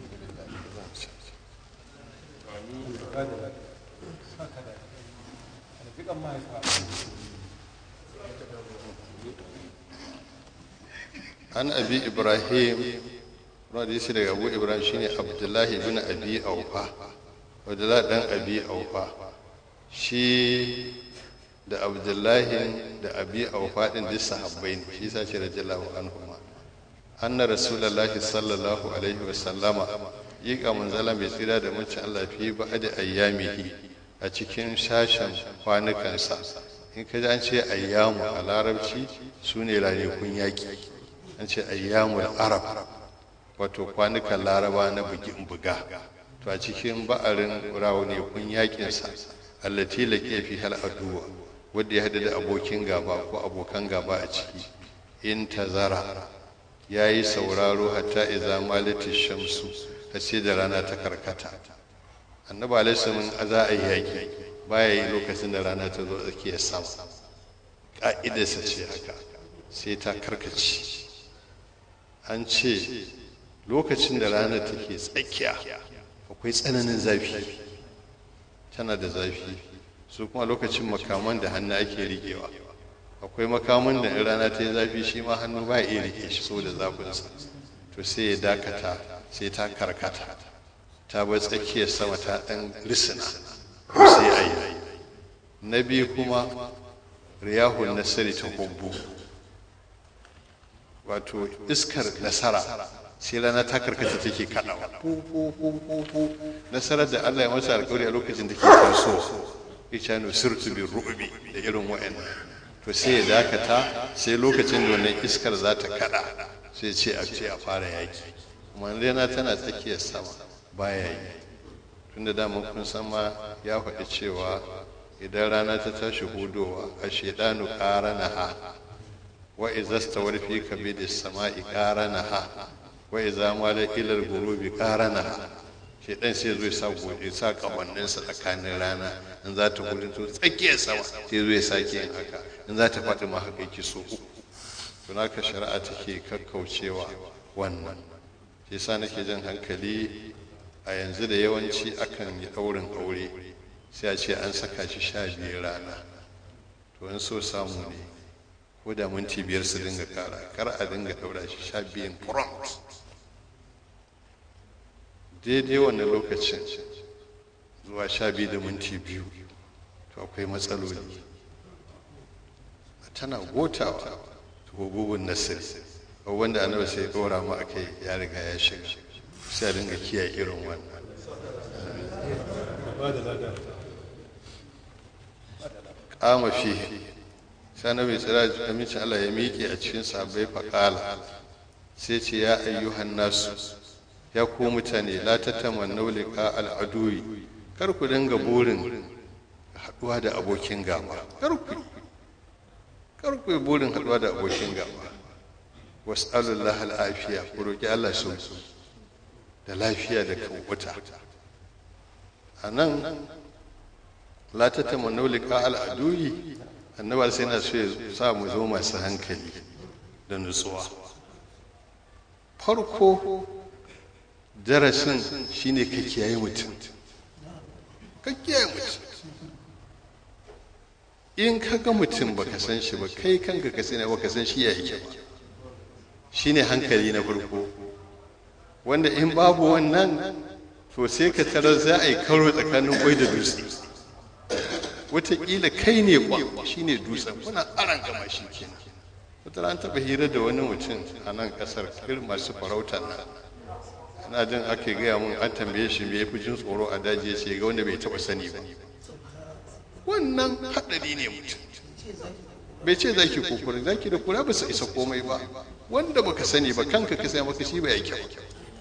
An abi ibrahim, hadisi daga abu ibrahim shine abdullahi ibn abi aufa, abdullahi dan abi aufa, shi da abdullahi da abi aufa din duk sahabbai ne, shi yasa ce radiyallahu anhuma. Anna rasulullahi sallallahu alaihi wa sallama yiqa manzala mai tsira da mucin Allah fi ba'da ayyamihi, a cikin shashin kwanukansa in ka ji an ce ayyamu a larabci su ne ranakun yaƙi, an ce ayyamul arab wato kwanukan laraba na bugin buga. To a cikin ba'arin ranakun yaƙinsa allati laqiya fi hal aduwa wanda ya hada da abokin gaba ko abokan gaba a ciki, in tazara yayi sauraro hatta idza malati shamsu har sai da rana ta karkata. Annabi alaihi salam za a yi yaƙi baya yi lokacin da rana ta zo tsakiyar sama, ƙa'idarsa ce haka sai ta karkace. An ce lokacin da rana take tsakiya akwai tsananin zafi, tana da zafi, su kuma lokacin makaman da hannu ake riƙewa, akwai makaman da in rana ta yi zafi shi ma hannu ba iya riƙe shi saboda zafinsa, to sai ya dakata sai ta karkata ta bar tsakiyar sama ta ɗan risina sai a yi. Na biyu kuma riyahun nasari ta hubbu, wato iskar nasara sai rana ta karkata take kaɗawa, nasarar da Allah ya masa alƙawari a lokacin da ke taso ita ne sirtu bin ru'ubi da irin wa'annan, to sai ya dakata sai lokacin da wannan iskar za ta kaɗa sai ce a ce a fara yaƙi, kuma rana tana tsakiyar sama baya yi. Tunda daman kun san ma ya faɗi cewa idan rana ta tashi hudowa a shaidanu ƙaranaha wa iza stawar fi kabidi sama'i ƙaranaha wa iza mala ilal gurubi ƙaranaha. Shaidan sai zo ya sa gobe sa kamanninsa tsakanin rana in za ta gudun to tsakiyar sama sai zo ya sake yin haka, in za ta faɗi ma haka yake so uku. To naka shari'a take kakkaucewa wannan. Shi yasa nake jan hankali a yanzu da yawanci akan yi ɗaurin aure sai a ce an saka shi sha biyar rana, to in so samu ne ko da minti biyar su dinga kara, kar a dinga ɗaura shi sha biyun prompt daidai wannan lokacin zuwa sha biyu da minti biyu to akwai matsaloli, tana gotawa to gugugun nasiri wanda annabi sai ya ɗora mu akai ya riga ya shiga, sai a dinga kiyaye irin wannan. Kama fi sai annabi tsira da amincin Allah ya miƙe a cikin sahabbai faƙala sai ce ya ayyuhan nasu, ya ku mutane, la tatamannu liqa al'adui, kar ku dinga burin haɗuwa da abokin gaba, kar ku kar ku burin haɗuwa da abokin gaba. Was'alullahi al'afiya, ku roki Allah su da lafiya da kubuta. A nan la ta tamannu liqa al'adui, annabi sai na so ya sa mu zo masu hankali da nutsuwa. Farko darasin shine ka kiyaye mutum, ka kiyaye mutum. In ka ga mutum baka san shi ba, kai kanka ka sani baka san shi ya yake ba, shine hankali na farko, wanda in babu wannan to sai ka tarar za a yi karo tsakanin kwai da dutse. Wataƙila kai ne kwa shine dutsen, kuna aran gama shi kenan. Wata ran taɓa hira da wani mutum a nan ƙasar, irin masu farautar nan, ana jin ake gaya mun an tambaye shi me ya fi jin tsoro a daji, ya ce ga wanda bai taɓa sani ba. Wannan haɗari ne mutum, bai ce zaki ko kura, zaki da kura ba su isa komai ba, wanda baka sani ba kanka ka sai maka shi ba ya kyau.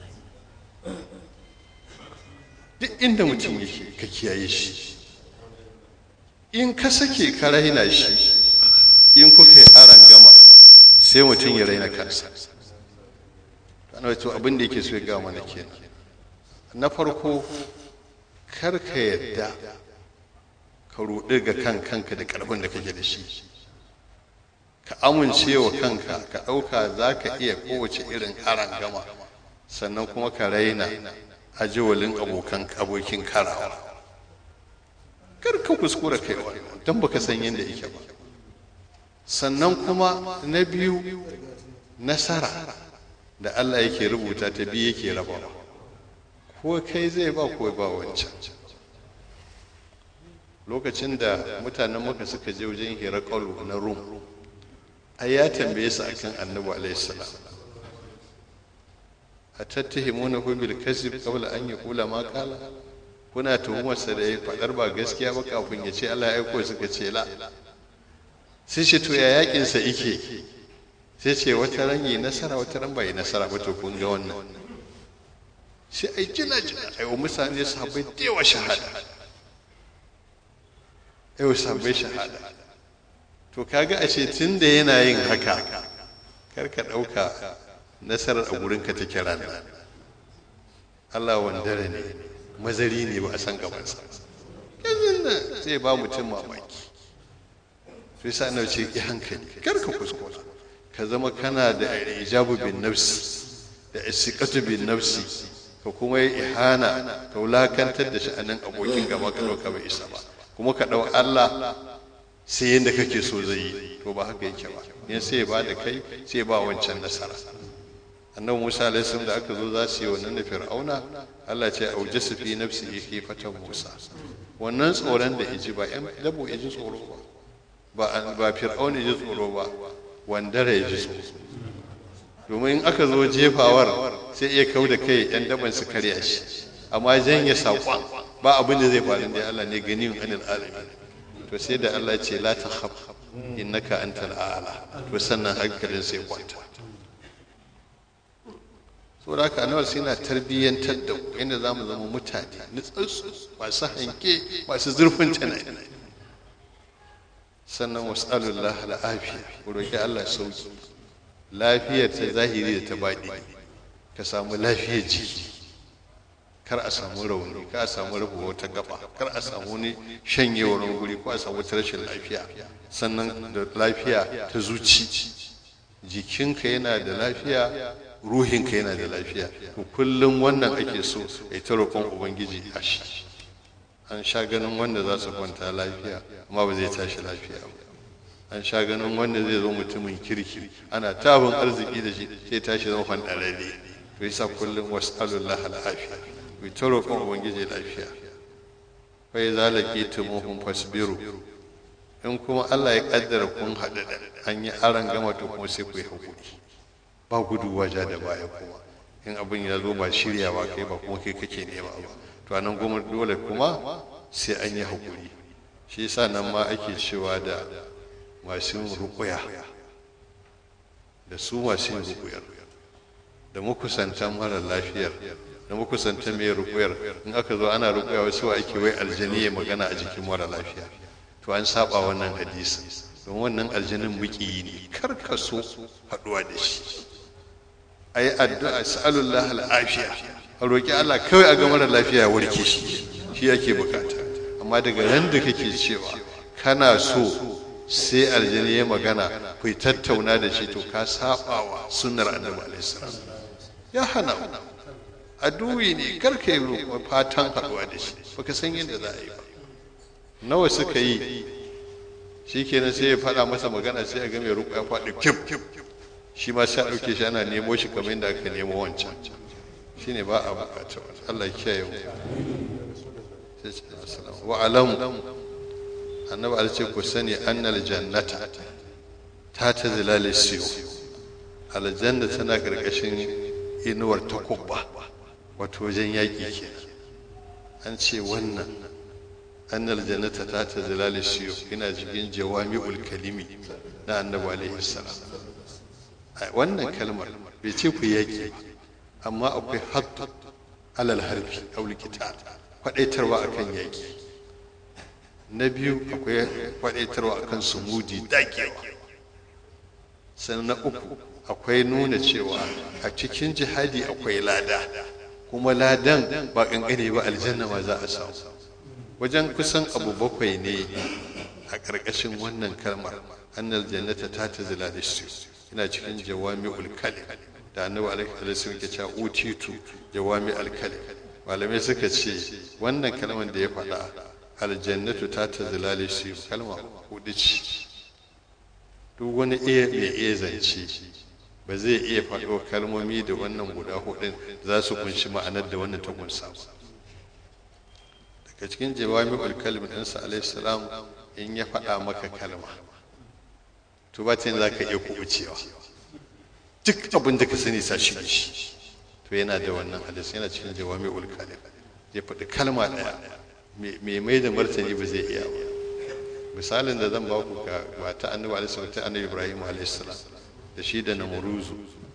Duk inda mutum yake ka kiyaye shi, in ka sake ka raina shi, in kuka yi aran gama sai mutum ya raina kansa. Ana wato abin da yake so ya gama mana kenan. Na farko, kar ka yadda ka ruɗe ga kan kanka da ƙarfin da kake da shi, ka amince wa kanka, ka ɗauka za ka iya kowace irin aran gama, sannan kuma ka raina ajewalin abokan abokin karawa. Kar ka kuskura kai wannan, don baka san yadda yake ba. Sannan kuma na biyu, nasara da Allah yake rubuta ta biyu yake rabawa, ko kai zai ba ko ba wancan. Lokacin da mutanen Makka suka je wajen Hirakalu na Rum, ai ya tambaye su akan Annabi alaihi salam, atattahimunahu bil kasib qabla an yaqula ma qala, kuna tuhumarsa da ya faɗar ba gaskiya ba kafin ya ce Allah ya aiko, suka ce la, sai ce to ya yakinsa ike sai ce wata ran yi nasara wata ran bai nasara ba to kun ga wannan sai ai jina jina ai wa mutane sahabbai da yawa shahada ai wa sahabbai shahada to kaga a ce tun da yana yin haka kar ka ɗauka nasarar a gurinka ta kira nan Allah wandare ne mazari ne ba a san gabansa yanzu nan sai ba mutum mamaki sai sa na ce ki hankali kar ka kuskura ka zama kana da ijabu bin nafsi da istiqatu bin nafsi ka kuma yi ihana ka wulakantar da sha'anin abokin gaba ka ɗauka bai isa ba kuma ka ɗau Allah sai yadda kake so zai yi to ba haka yake ba yin sai ba da kai sai ba wancan nasara annabi Musa alaihi salam da aka zo za su yi wannan da Fir'auna Allah ce auje su fi nafsi yake fatan Musa wannan tsoron da iji ba yan dabo iji tsoro ba ba Fir'auna iji tsoro ba wandara iji tsoro domin in aka zo jefawar sai iya kau da kai yan daban su karya shi amma janye saƙon ba abin da zai faru da Allah ne ganin anil alamin to sai da Allah ce la ta khaf innaka antal a'la to sannan hankalin sai kwanta so da haka annabi sai na tarbiyyantar da ku inda zamu zama mutane nutsatsu masu hanke masu zurfin tunani sannan was'alullah al'afiya ku roki Allah sauki lafiyar ta zahiri da ta baɗi ka samu lafiyar jiki kar a samu rauni kar a samu rabuwa wata gaba kar a samu wani shanyewar guri ko a samu wata rashin lafiya sannan da lafiya ta zuci jikinka yana da lafiya ruhinka yana da lafiya to kullum wannan ake so ai ta roƙon ubangiji a shi an sha ganin wanda za su kwanta lafiya amma ba zai tashi lafiya ba an sha ganin wanda zai zo mutumin kirki ana tabin arziki da shi sai tashi zama fanɗararre to yasa kullum was'alullah al'afiya ku ta roƙon ubangiji lafiya fa idza laqitumuhum fasbiru in kuma Allah ya kaddara kun haɗu da an yi aran gama to kuma sai ku yi hakuri ba gudu waja da baya kuma in abin ya zo ba shiryawa kai ba kuma kai kake nema ba to anan goma dole kuma sai an yi hakuri shi yasa nan ma ake cewa da masu ruƙuya da su masu ruƙuyar da makusantan mara lafiyar da makusantan mai ruƙuyar in aka zo ana ruƙuya wasu ake wai aljani ya magana a jikin mara lafiya to an saba wannan hadisin don wannan aljanin muƙi ne kar ka so haɗuwa da shi a yi addu'a sa'alullah al'afiya a roƙi Allah kawai a ga mara lafiya ya warke shi shi yake bukata amma daga ran da kake cewa kana so sai aljani ya magana ku tattauna da shi to ka saba wa sunnar annabi alaihi salam ya hana aduwi ne kar ka yi fatan haɗuwa da shi baka san yadda za a yi ba nawa suka yi shikenan sai ya faɗa masa magana sai a ga mai ruƙa ya faɗi kif shi ma sai a ɗauke shi ana nemo shi kamar yadda aka nemo wancan shi ne ba a bukata Allah ya kiyaye mu wa alamu annabi Allah ce ku sani annal jannata ta ta zilali siyo aljanna tana karkashin inuwar takubba wato wajen yaƙi kenan an ce wannan annal jannata ta ta zilali siyo ina cikin jawami'ul kalimi na annabi alaihi salam wannan kalmar bai ce ku yaƙi amma akwai hattu alal harbi aul qital kwadaitarwa akan yaƙi na biyu akwai kwadaitarwa akan sumudi dakewa sannan na uku akwai nuna cewa a cikin jihadi akwai lada kuma ladan ba kankane ba aljanna ma za a samu wajen kusan abu bakwai ne a ƙarƙashin wannan kalmar annal jannata ta tazila da shi ina cikin jawami'ul kalim da annabi alaihi wasallam yake cewa utitu jawami'ul kalim malamai suka ce wannan kalmar da ya faɗa aljannatu ta tazila da shi kalma hudu ce duk wani iya mai iya zance ba zai iya faɗo kalmomi da wannan guda hudun za su kunshi ma'anar da wannan ta kunsa daga cikin jawami'ul kalim ɗinsa alaihi salam in ya faɗa maka kalma to ba ta za ka iya kubucewa duk abin da ka sani sa shi shi to yana da wannan hadisi yana cikin jawami'ul kalim ya faɗi kalma ɗaya mai mai da martani ba zai iya ba misalin da zan ba ku ga ba ta annabi alaihi ta annabi ibrahim alaihi salam da shi da namuruzu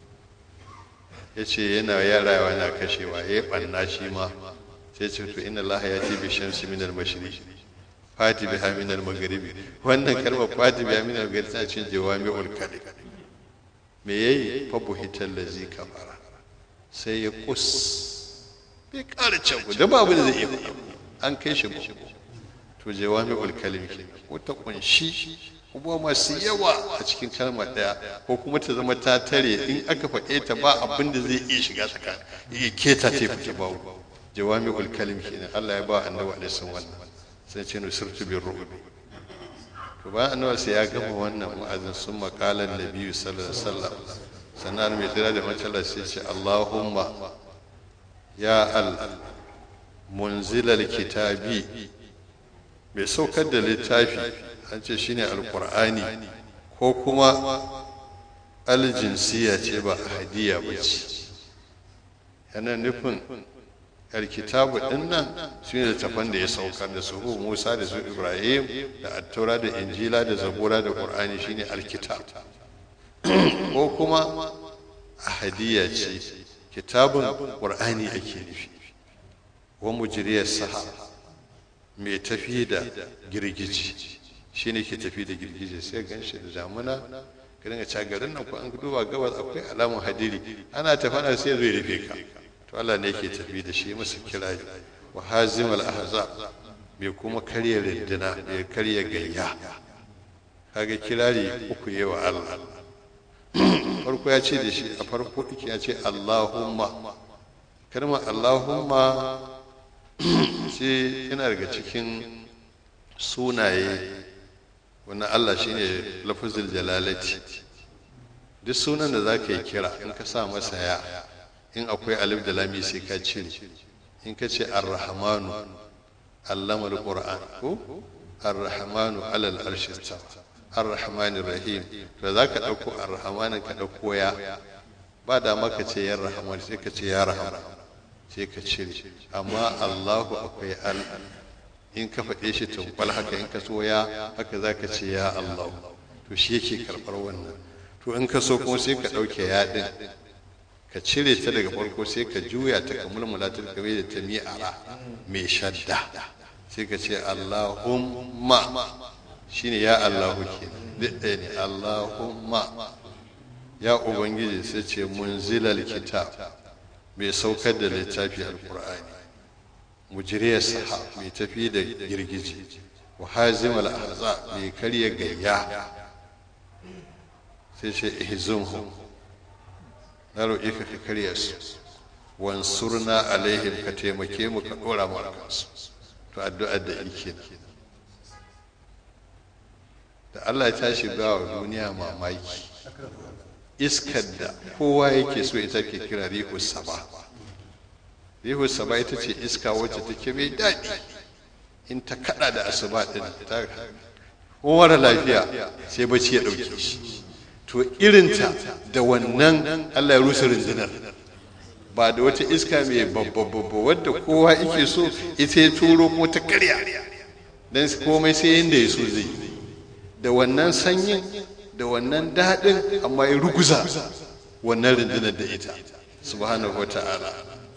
yace yana yarawa yana kashewa yayi banna shi ma sai ce to inna allaha yati bi shamsi min al-mashriq fati biha min al-maghribi wannan kalmar fati biha min al-maghribi ta cikin jawami'ul kalim me yayi fa buhital ladzi kafara sai ya kus bai ƙara can da babu da zai iya an kai shi to jawami'ul kalim wata kunshi kuma masu yawa a cikin kalmar daya ko kuma ta zama ta tare in aka faɗe ta ba abin da zai iya shiga tsakanin ya keta ta fita babu jawami'ul kalim kenan Allah ya ba annabi alaihi wannan sai ce nusirtu bir ru'b to ba annabi sai ya gama wannan wa'azin sun makalan nabiyyu sallallahu alaihi wasallam sannan mai tsira da matsalar sai ce Allahumma ya al munzilal kitabi mai saukar da littafi an ce shine alqur'ani ko kuma aljinsiya ce ba hadiya ba ce yana nufin alkitabu din nan su ne littafan da ya saukar da su Musa da su Ibrahim da attaura da injila da zabura da qur'ani shine alkitab ko kuma ahadiya ce kitabun qur'ani ake nufi wa mujriyas sahab mai tafi da girgiji shine ke tafi da girgije sai ganshi da damuna ka dinga cewa garin nan ko an duba gabas akwai alamun hadiri ana tafana sai zai rufe ka to Allah ne yake tafi da shi masa kirari wa hazimal ahzab mai kuma karya rinduna mai karya gayya kaga kirari uku yawa Allah farko ya ce da shi a farko yake ya ce Allahumma kalmar Allahumma sai yana daga cikin sunaye wannan Allah shine lafzul jalalati duk sunan da zaka yi kira in ka sa masa ya in akwai alif da lami sai ka cire in ka ce ar-rahmanu allama al-qur'an ko ar-rahmanu alal arshi istawa ar-rahmanir rahim to zaka dauko ar-rahmanin ka dauko ya ba da maka ce ya rahman sai ka ce ya rahman sai ka cire amma Allahu akwai al in ka faɗe shi tunkwal haka in ka so ya haka zaka ce ya Allah to shi yake karɓar wannan to in ka so kuma sai ka ɗauke ya ɗin ka cire ta daga farko sai ka juya ta ka mulmula ta ka da ta mi'ara mai shadda sai ka ce Allahumma shine ya Allahu ke duk ɗaya ne Allahumma ya ubangiji sai ce munzilal kitab mai saukar da littafi alqur'ani mujriyar saha mai tafi da girgiji wa hazimal ahza mai karya gayya sai ce ihzumhum na roƙe ka ka karya su wansurna alaihim ka taimake mu ka ɗora mu akan su to addu'ar da yake da Allah ya tashi ba wa duniya mamaki iskar da kowa yake so ita ke kira rihu saba rihu saba ita ce iska wacce take mai daɗi in ta kaɗa da asuba ɗin ta kowar lafiya sai bacci ya ɗauke shi to irinta da wannan Allah ya rusa rundunar ba da wata iska mai babbabba wadda kowa yake so ita ya turo kuma ta karya don komai sai yadda ya so zai da wannan sanyin da wannan daɗin amma ya ruguza wannan rundunar da ita subhanahu wa ta'ala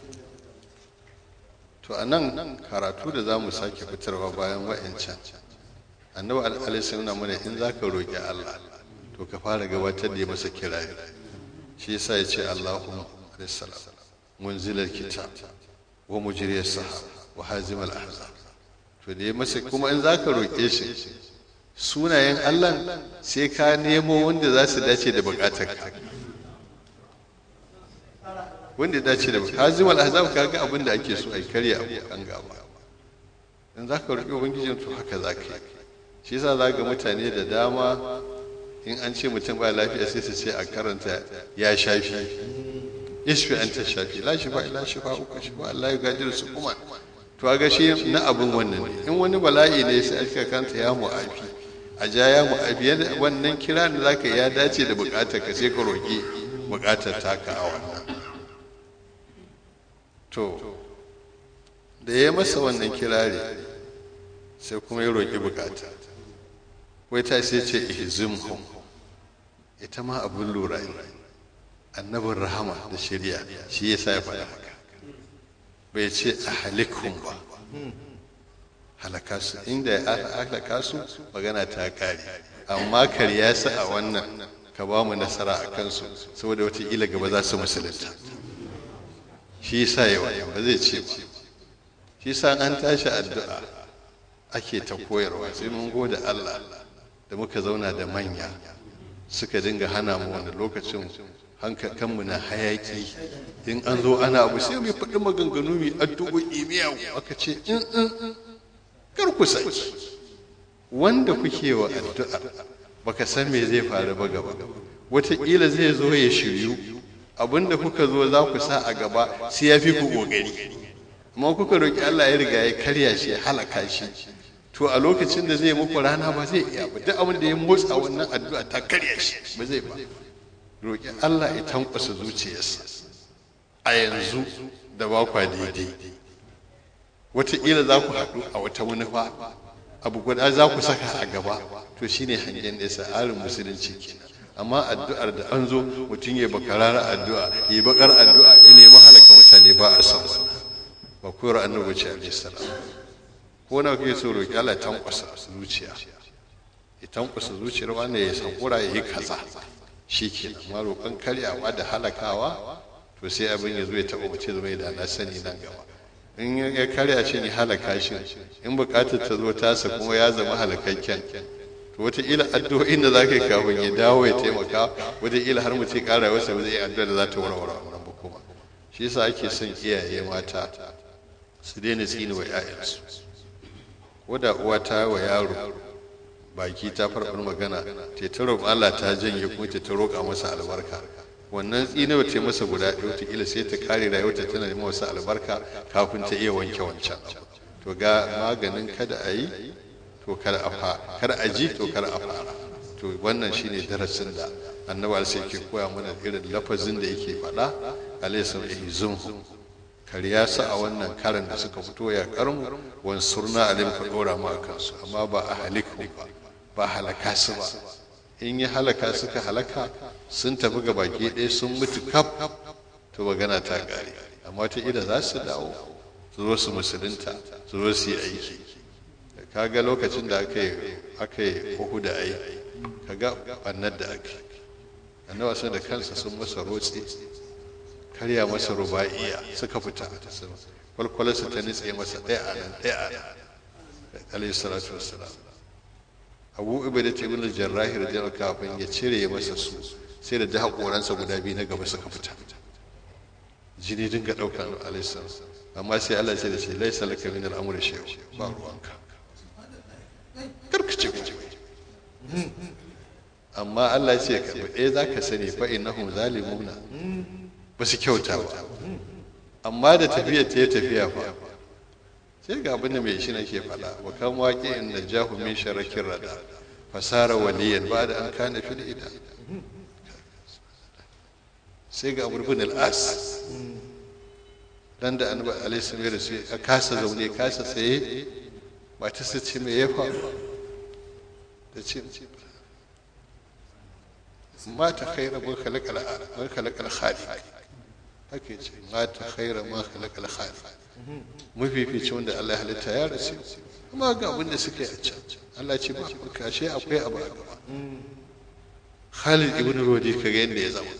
to a nan karatu da za mu sake fitarwa bayan wa'ancan annabi alaihi nuna mana in za ka roƙi Allah to ka fara gabatar da ya masa kirari shi yasa ya ce Allahumma alaihissalam munzilal kitab wa mujriyas sahab wa hazimal ahzab to da ya masa kuma in za ka roƙe shi sunayen Allah sai ka nemo wanda za su dace da bukatarka wanda ya dace da bukatarka hazimal ahzab ka ga abin da ake so a karya abokan gaba in za ka roƙi ubangijin to haka za ka yi shi yasa za ga mutane da dama in an ce mutum ba lafiya sai su ce a karanta ya shafi ishfi an ta shafi la shifa ila shifa uku shifa Allah ya gaji su kuma to ga shi na abin wannan ne in wani bala'i ne sai aka karanta ya mu'afi a ja ya mu'afi wannan kira da zaka ya dace da bukatar ka sai ka roki bukatar taka a wannan to da ya masa wannan kirari sai kuma ya roki bukata wai ta sai ce ihzimhum ita ma abin lura ne annabin rahama da shari'a shi yasa ya faɗa haka bai ce ahlikhum ba halaka su inda ya halaka su magana ta kare amma karya su a wannan ka ba mu nasara a kansu saboda wataƙila gaba za su musulunta shi yasa yawa ba zai ce ba shi yasa an tashi addu'a ake ta koyarwa sai mun gode Allah da muka zauna da manya suka dinga hana mu wani lokacin kanmu na hayaki in an zo ana abu sai mai faɗi maganganu mai addu'o'i miyawu aka ce in in kar ku saki wanda kuke wa addu'a baka san me zai faru ba gaba wataƙila zai zo ya shiryu abinda kuka zo za ku sa a gaba sai ya fi ku ƙoƙari amma kuka roƙi Allah ya riga ya karya shi ya halaka shi to a lokacin da zai muku rana ba zai iya ba duk abin da ya motsa wannan addu'a ta karya shi ba zai ba roƙi Allah ya tankwasa zuciyarsa a yanzu da ba kwa daidai wataƙila za ku haɗu a wata manufa abu guda za ku saka a gaba to shine hangen nesa tsarin musulunci kenan amma addu'ar da an zo mutum ya bakarara addu'a ya bakar addu'a ya nemi halaka mutane ba a san wannan ba koyar annabi ce alaihi salam ko na kake so roƙi Allah ya tankwasa zuciya ya tankwasa zuciyar wanda ya sankura ya yi kaza shikenan amma roƙon karyawa da halakawa to sai abin ya zo ya taɓa mace zama da na sani nan gaba in ya karya shi ne halaka shi in bukatar ta zo tasa kuma ya zama halakakken to wataƙila addu'o'in da za ka yi kafin ya dawo ya taimaka wataƙila har mutum ƙara wasa ba zai yi addu'a da za ta warware wannan ba kuma shi yasa ake son iyaye mata su daina tsini wa 'ya'yansu ko da uwa ta wa yaro baki ta farfar magana ta ta roƙa Allah ta janye kuma ta ta roƙa masa albarka wannan tsinewa ta masa guda ɗaya wataƙila sai ta kare rayuwarta tana neman wasu albarka kafin ta iya wanke wancan to ga maganin kada a yi to kar a fara kar a ji to kar a fara to wannan shine darasin da annabi sai ke koya mana irin lafazin da yake faɗa alayhi sallam kariya su a wannan karan da suka fito ya karmu wan surna alim ka dora mu akan su amma ba a haliku ba ba halaka su ba in yi halaka suka halaka sun tafi ga baki ɗaya sun mutu kaf to magana ta gari amma ta ida za su dawo su zo su musulunta su zo su yi aiki kaga lokacin da aka yi aka yi uku da ai kaga bannar da aka annabi sun da kansa sun masa rotsi karya masa rubaiya suka fita kwalkwalarsa ta nitse masa ɗaya a nan ɗaya a nan alayhi salatu wassalam abu ubaida ta ibn al-jarrahi radiyallahu kafin ya cire masa su sai da haƙoransa guda biyu na gaba suka fita jini dinga ɗauka na alayhi salam amma sai Allah sai da ce laisa laka min al-amri shay'un ba ruwanka karkace ku amma Allah ya ce ka eh zaka sani fa innahum zalimuna ba su kyauta ba amma da tafiya ta yi tafiya fa sai ga abin da mai shi nake faɗa wa kan waƙi in na jahu min sharakin rada fasara waliyan ba da an kana fil ida sai ga abu bin al'as dan da annabi alaihi sallallahu alaihi wasallam ya kasa zaune kasa tsaye ba ta sace me ya faru da ce ma ta khaira man khalaqa man khalaqa al-khaliq hake ce ma ta khaira man khalaqa al-khaliq mafifici wanda Allah ya halitta ya rasu kuma ga abin da suka yi a can Allah ce ba kashe akwai abu a gaba Khalid ibn Rodi kaga yadda ya zama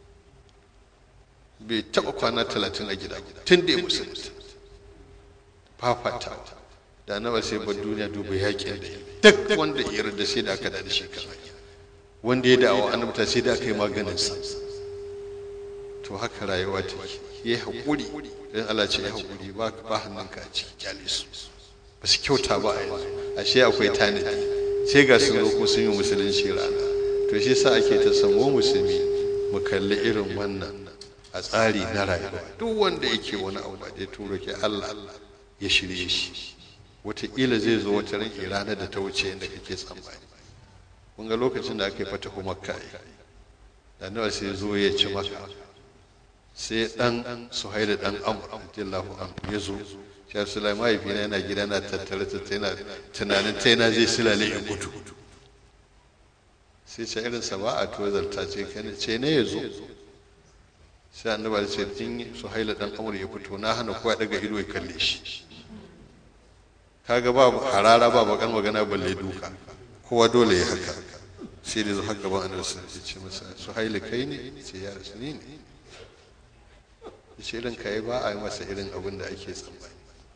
bai taba kwana talatin a gida tun da ya musulunta fafatawa da nawa sai bar duniya duba yakin da duk wanda ya yarda sai da aka da shi kaza wanda ya da'awa annabta sai da aka yi maganin sa to haka rayuwa take yi hakuri dan Allah ce ya hakuri ba ba hannunka a cikin kyale su ba su kyauta ba a yanzu ashe akwai tanadi sai ga sun zo ko sun yi musulunci rana to shi yasa ake ta samu musulmi mu kalli irin wannan a tsari na rayuwa duk wanda yake wani abu ba dai turo ke Allah ya shirye shi wataƙila zai zo wata ran ranar da ta wuce inda kake tsammani kun ga lokacin da aka yi fatahu makka da nawa sai zo ya ci maka sai dan suhaila dan amr radiyallahu anhu ya zo shi sulaiman mahaifina yana gida na tattare tattare yana tunanin ta yana zai silale ya gudu sai ce irinsa ba a tozarta ce ce ne ya zo. Sai annabi ya ce in Suhaila dan Amr ya fito na hana kowa daga ido ya kalle shi. Kaga ba harara ba bakan magana balle duka, kowa dole ya haka. Sai da zo har gaban annabi sai ya ce masa Suhaila kai ne? Ce ya rasu ni ne. Ya ce irin kai ba a yi masa irin abin da ake tsammani.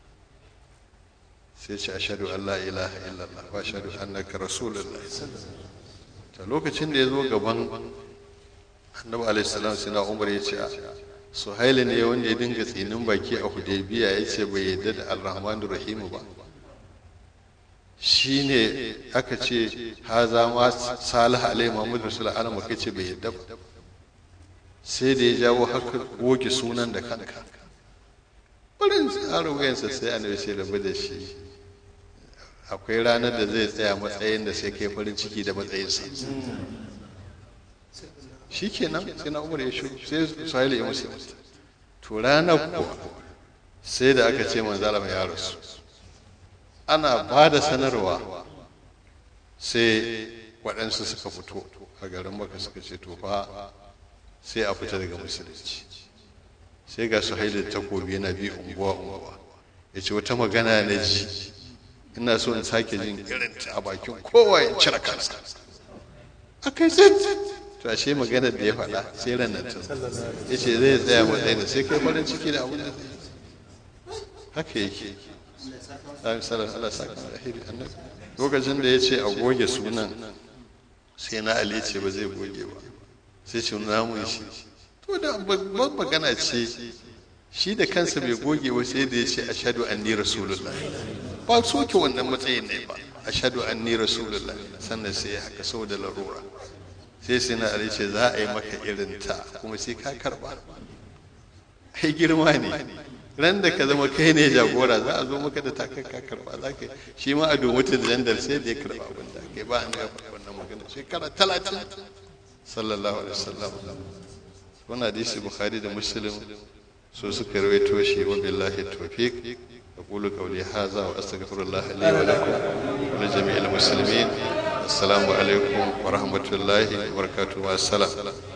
Sai ce ashhadu an la ilaha illallah wa ashhadu annaka rasulullah. Ta lokacin da ya zo gaban annabi alaihi salam sai na Umar ya ce Suhaila ne wanda ya dinga tsinin baki a Hudaybiya ya ce bai yadda da Ar-Rahmanur Rahim ba. Shi ne aka ce haza ma Salih alaihi Muhammadu Rasulullah ana maka ce bai yadda ba. Sai da ya jawo haka goge sunan da kanka. Barin tsarin wayansa sai annabi sai rabu da shi. Akwai ranar da zai tsaya matsayin da sai kai farin ciki da matsayinsa. Shi kenan sai na Umar ya shigo sai Suhaila ya musu. To ranar kuwa sai da aka ce manzo Allah ya rasu. Ana ba da sanarwa sai waɗansu suka fito a garin Makka suka ce to fa sai a fita daga musulunci. Sai ga Suhaila takobi yana bi unguwa unguwa. Ya ce wata magana na ji ina so in sake jin irin ta a bakin kowa ya cire kansa. Akai sai to ashe maganar da ya faɗa sai ranar ta ya ce zai tsaya matsayin da sai kai farin ciki da abin da zai haka yake. Allah saka alheri annabi lokacin da ya ce a goge sunan sai na Ali ce ba zai goge ba sai ce na mun shi to da babban magana ce shi da kansa bai goge ba sai da ya ce ashhadu anni rasulullah ba soke wannan matsayin ne ba ashhadu anni rasulullah sannan sai haka saboda larura sai sai na Ali ce za a yi maka irin ta kuma sai ka karba ai girma ne ran da ka zama kai ne jagora za a zo maka da takan ka karba za ka shi ma a domin da jandar sai da ya karba abin da kai ba an ga wannan magana shekara talatin sallallahu alaihi wasallam. Wannan hadisi Bukhari da Muslim so suka rawaito shi wa billahi tawfiq aqulu qawli hadha wa astaghfirullah li wa lakum wa li jami'il muslimin. Assalamu alaikum wa rahmatullahi wa barakatuh wa assalam.